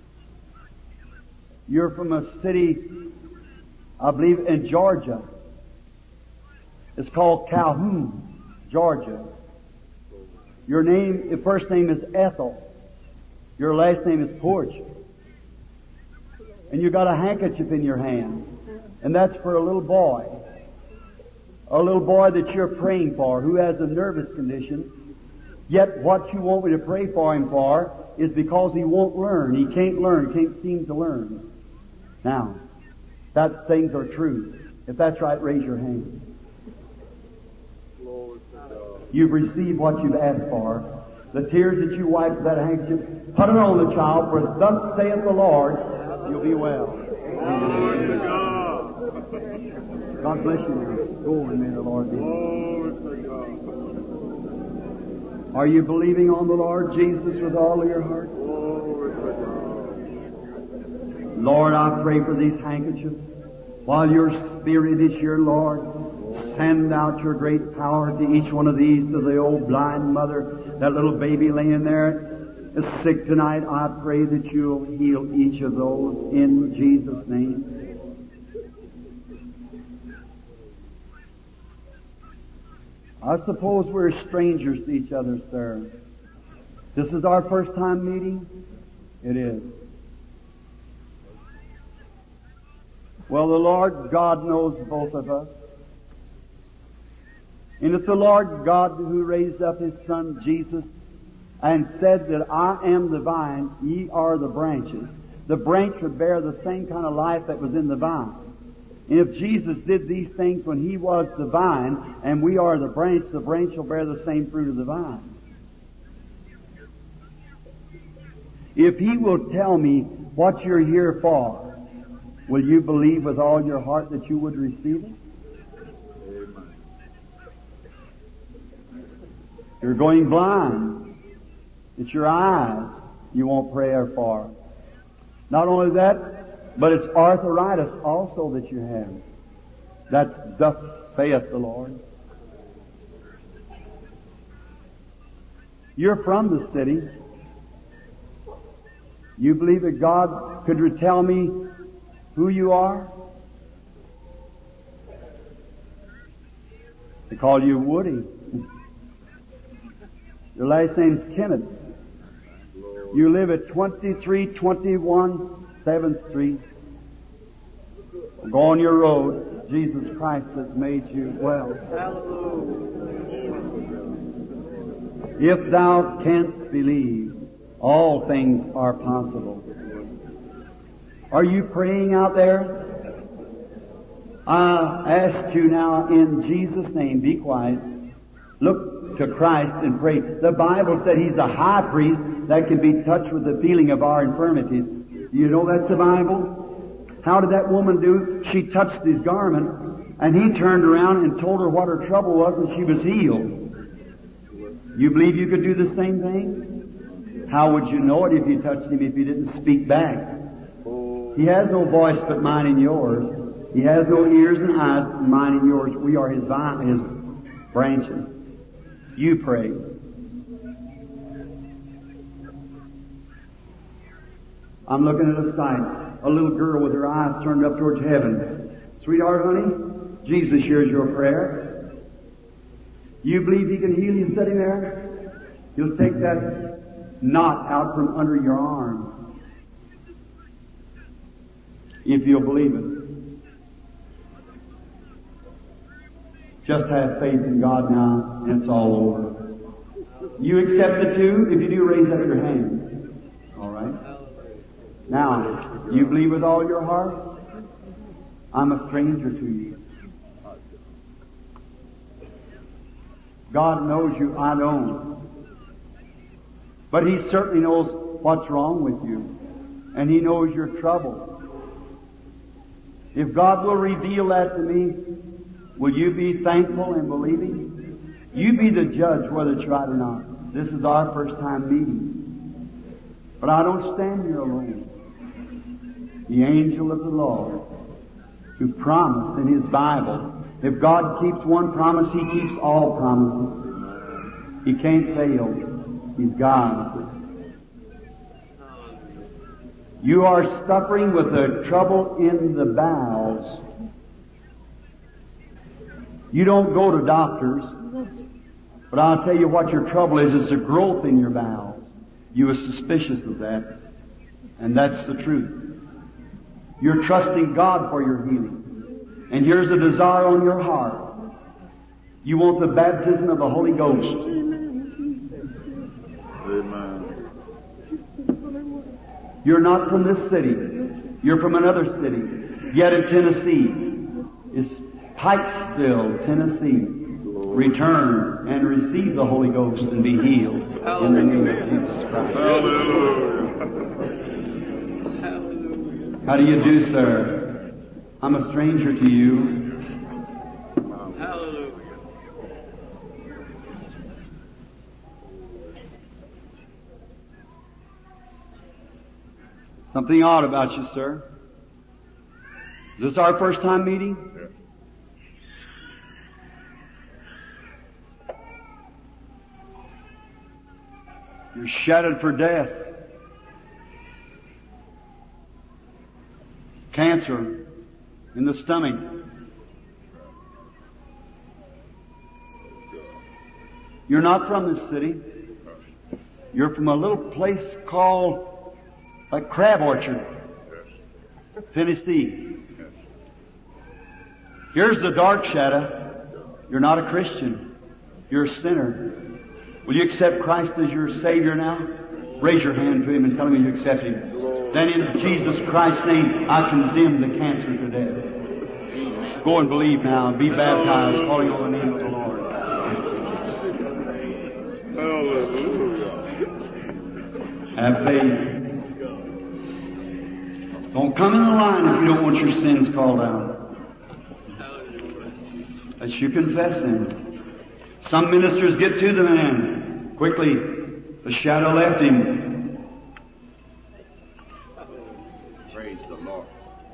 You're from a city, I believe, in Georgia. It's called Calhoun, Georgia. Your first name is Ethel. Your last name is Porch. And you got a handkerchief in your hand. And that's for a little boy. A little boy that you're praying for who has a nervous condition. Yet what you want me to pray for him for is because he won't learn. He can't learn. Can't seem to learn. Now, that things are true. If that's right, raise your hand. You've received what you've asked for. The tears that you wipe with that handkerchief, put it on the child, for thus saith the Lord, you'll be well. Glory to God. God bless you now. Go and may the Lord be with you. Glory to God. Are you believing on the Lord Jesus with all of your heart? Glory to God. Lord, I pray for these handkerchiefs. While your Spirit is here, Lord, send out your great power to each one of these, to the old blind mother, that little baby laying there is sick tonight. I pray that you'll heal each of those in Jesus' name. I suppose we're strangers to each other, sir. This is our first time meeting? It is. Well, the Lord God knows both of us. And it's the Lord God who raised up His Son Jesus and said that I am the vine, ye are the branches. The branch would bear the same kind of life that was in the vine. And if Jesus did these things when He was the vine and we are the branch will bear the same fruit of the vine. If He will tell me what you're here for, will you believe with all your heart that you would receive it? You're going blind. It's your eyes you want prayer for. Not only that, but it's arthritis also that you have. That's thus saith the Lord. You're from the city. You believe that God could tell me who you are? They call you Woody. Your last name's Kenneth. You live at 2321 7th Street. Go on your road. Jesus Christ has made you well. If thou canst believe, all things are possible. Are you praying out there? I ask you now in Jesus' name, be quiet. Look to Christ and pray. The Bible said He's a high priest that can be touched with the feeling of our infirmities. You know that's the Bible? How did that woman do? She touched His garment, and He turned around and told her what her trouble was, and she was healed. You believe you could do the same thing? How would you know it if you touched Him if you didn't speak back? He has no voice but mine and yours. He has no ears and eyes but mine and yours. We are His vine, His branches. You pray. I'm looking at a sight. A little girl with her eyes turned up towards heaven. Sweetheart, honey, Jesus hears your prayer. You believe He can heal you sitting there? He'll take that knot out from under your arm. If you'll believe it. Just have faith in God now, and it's all over. You accept it too? If you do, raise up your hand. All right? Now, you believe with all your heart? I'm a stranger to you. God knows you, I don't. But He certainly knows what's wrong with you. And He knows your trouble. If God will reveal that to me, will you be thankful and believing? You be the judge whether it's right or not. This is our first time meeting. But I don't stand here alone. The angel of the Lord, who promised in His Bible, if God keeps one promise, He keeps all promises. He can't fail. He's God. You are suffering with a trouble in the bowels. You don't go to doctors, but I'll tell you what your trouble is. It's a growth in your bowels. You are suspicious of that, and that's the truth. You're trusting God for your healing. And here's a desire on your heart. You want the baptism of the Holy Ghost. Amen. You're not from this city. You're from another city. Yet in Tennessee. It's Pikesville, Tennessee. return and receive the Holy Ghost and be healed in the name of Jesus Christ. Hallelujah. How do you do, sir? I'm a stranger to you. Hallelujah. Something odd about you, sir. Is this our first time meeting? Yes. You're shadowed for death. Cancer in the stomach. You're not from this city. You're from a little place called Crab Orchard, Tennessee. Here's the dark shadow. You're not a Christian. You're a sinner. Will you accept Christ as your Savior now? Raise your hand to Him and tell Him you accept Him. Then in Jesus Christ's name, I condemn the cancer to death. Go and believe now and be baptized, calling on the name of the Lord. Hallelujah. Have faith. Don't come in the line if you don't want your sins called out. As you confess them. Some ministers get to the man. Quickly, the shadow left him. Praise the Lord.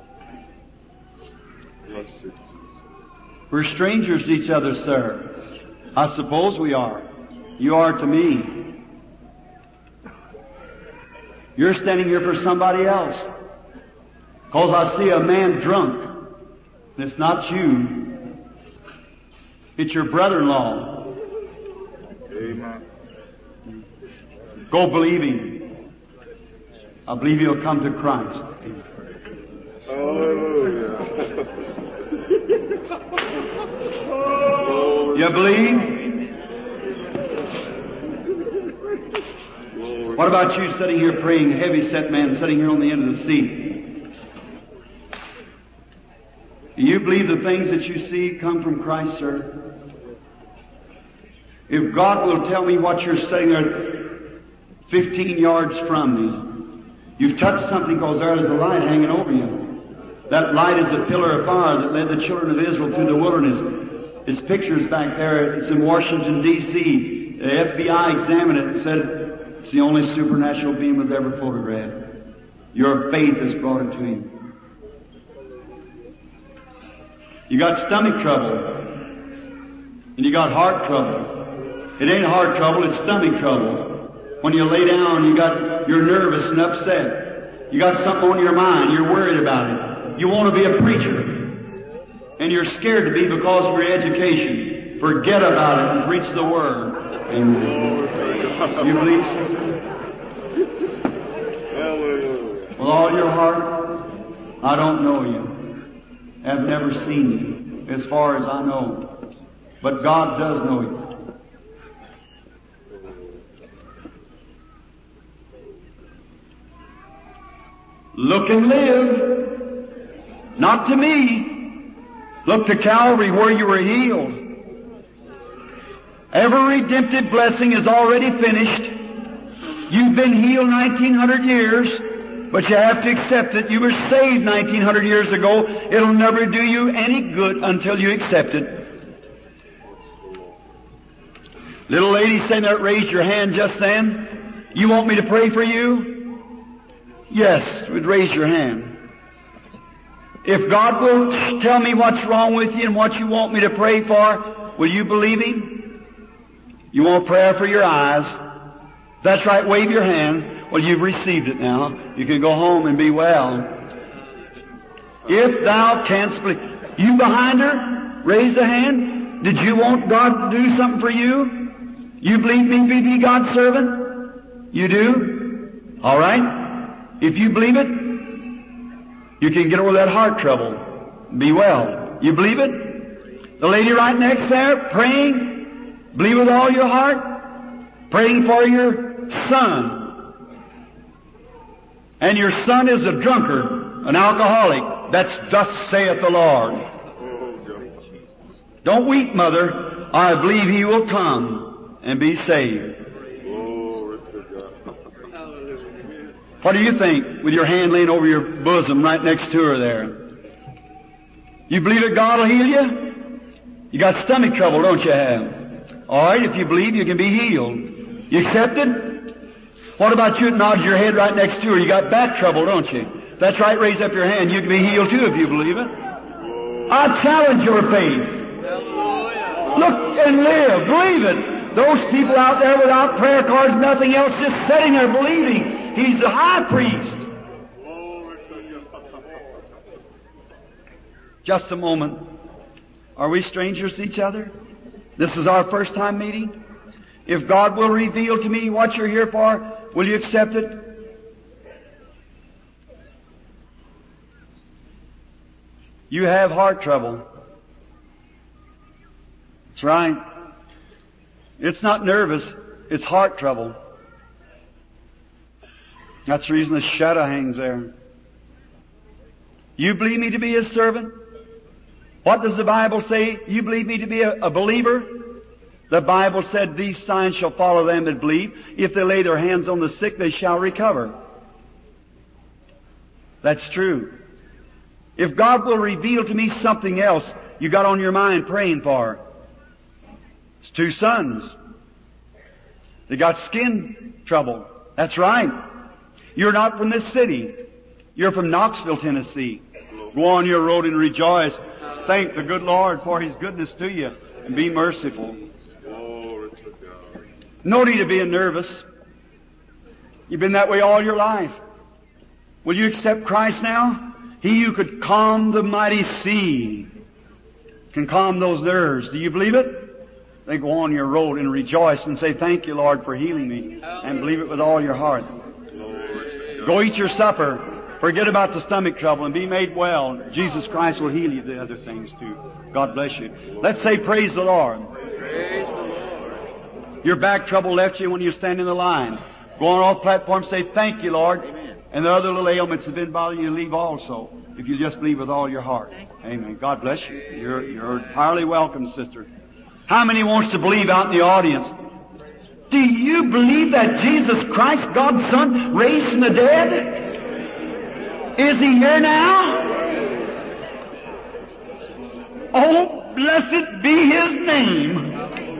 We're strangers to each other, sir. I suppose we are. You are to me. You're standing here for somebody else. Because I see a man drunk. And it's not you. It's your brother-in-law. Amen. Go believing. I believe you'll come to Christ. Hallelujah. You believe? What about you sitting here praying, a heavy-set man sitting here on the end of the seat? Do you believe the things that you see come from Christ, sir? If God will tell me what you're sitting there 15 yards from me, you've touched something because there is a light hanging over you. That light is a pillar of fire that led the children of Israel through the wilderness. His picture's back there. It's in Washington, D.C. The FBI examined it and said it's the only supernatural being was ever photographed. Your faith has brought it to you. You got stomach trouble. And you got heart trouble. It ain't heart trouble, it's stomach trouble. When you lay down, you're nervous and upset. You got something on your mind, you're worried about it. You want to be a preacher. And you're scared to be because of your education. Forget about it and preach the Word. Amen. You believe, sister? Hallelujah. With all your heart, I don't know you. I've never seen you, as far as I know. But God does know you. Look and live. Not to me. Look to Calvary where you were healed. Every redemptive blessing is already finished. You've been healed 1900 years, but you have to accept it. You were saved 1900 years ago. It'll never do you any good until you accept it. Little lady saying that raised your hand just then. You want me to pray for you? Yes, would raise your hand. If God will tell me what's wrong with you and what you want me to pray for, will you believe Him? You want prayer for your eyes? That's right, wave your hand. Well, you've received it now. You can go home and be well. If thou canst believe. You behind her, raise a hand. Did you want God to do something for you? You believe me to be God's servant? You do? All right. If you believe it, you can get over that heart trouble. Be well. You believe it? The lady right next there, praying, believe with all your heart, praying for your son. And your son is a drunkard, an alcoholic. That's thus saith the Lord. Don't weep, mother. I believe he will come and be saved. Glory to God. What do you think with your hand laying over your bosom right next to her there? You believe that God will heal you? You got stomach trouble, don't you have? All right, if you believe, you can be healed. You accept it? What about you that nods your head right next to her? You got back trouble, don't you? That's right, raise up your hand. You can be healed too if you believe it. I challenge your faith. Look and live. Believe it. Those people out there without prayer cards, nothing else, just sitting there believing. He's the high priest. Just a moment. Are we strangers to each other? This is our first time meeting. If God will reveal to me what you're here for, will you accept it? You have heart trouble. That's right. It's not nervous, it's heart trouble. That's the reason the shadow hangs there. You believe me to be His servant? What does the Bible say? You believe me to be a believer? The Bible said, these signs shall follow them that believe. If they lay their hands on the sick, they shall recover. That's true. If God will reveal to me something else you got on your mind praying for. It's 2 sons. They got skin trouble. That's right. You're not from this city. You're from Knoxville, Tennessee. Go on your road and rejoice. Thank the good Lord for His goodness to you and be merciful. No need of being nervous. You've been that way all your life. Will you accept Christ now? He who could calm the mighty sea can calm those nerves. Do you believe it? Then go on your road and rejoice and say, thank you, Lord, for healing me. And believe it with all your heart. Go eat your supper. Forget about the stomach trouble and be made well. Jesus Christ will heal you the other things too. God bless you. Let's say praise the Lord. Praise the Lord. Your back trouble left you when you stand in the line. Go on off platform, say thank you, Lord. Amen. And the other little ailments that have been bothering you, leave also. If you just believe with all your heart. Amen. God bless you. You're entirely welcome, sister. How many wants to believe out in the audience? Do you believe that Jesus Christ, God's Son, raised from the dead? Is He here now? Oh, blessed be His name.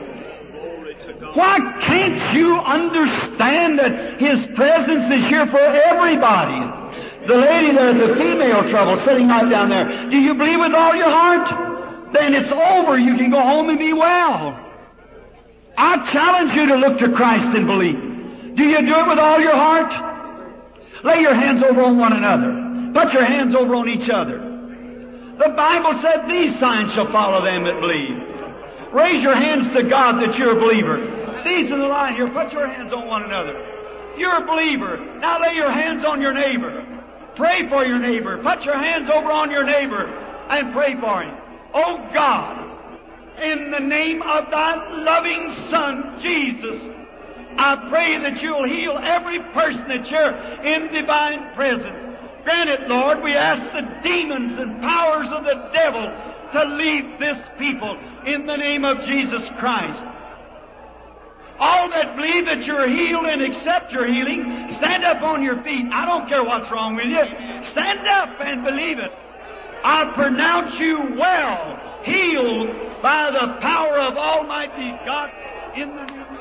Why can't you understand that His presence is here for everybody? The lady there, the female trouble, sitting right down there. Do you believe with all your heart? Then it's over. You can go home and be well. I challenge you to look to Christ and believe. Do you do it with all your heart? Lay your hands over on one another. Put your hands over on each other. The Bible said these signs shall follow them that believe. Raise your hands to God that you're a believer. These in the line here, put your hands on one another. You're a believer. Now lay your hands on your neighbor. Pray for your neighbor. Put your hands over on your neighbor and pray for him. Oh God, in the name of Thy loving Son, Jesus, I pray that You'll heal every person that You're in divine presence. Grant it, Lord. We ask the demons and powers of the devil to leave this people in the name of Jesus Christ. All that believe that you're healed and accept your healing, stand up on your feet. I don't care what's wrong with you. Stand up and believe it. I pronounce you well, healed by the power of Almighty God in the name of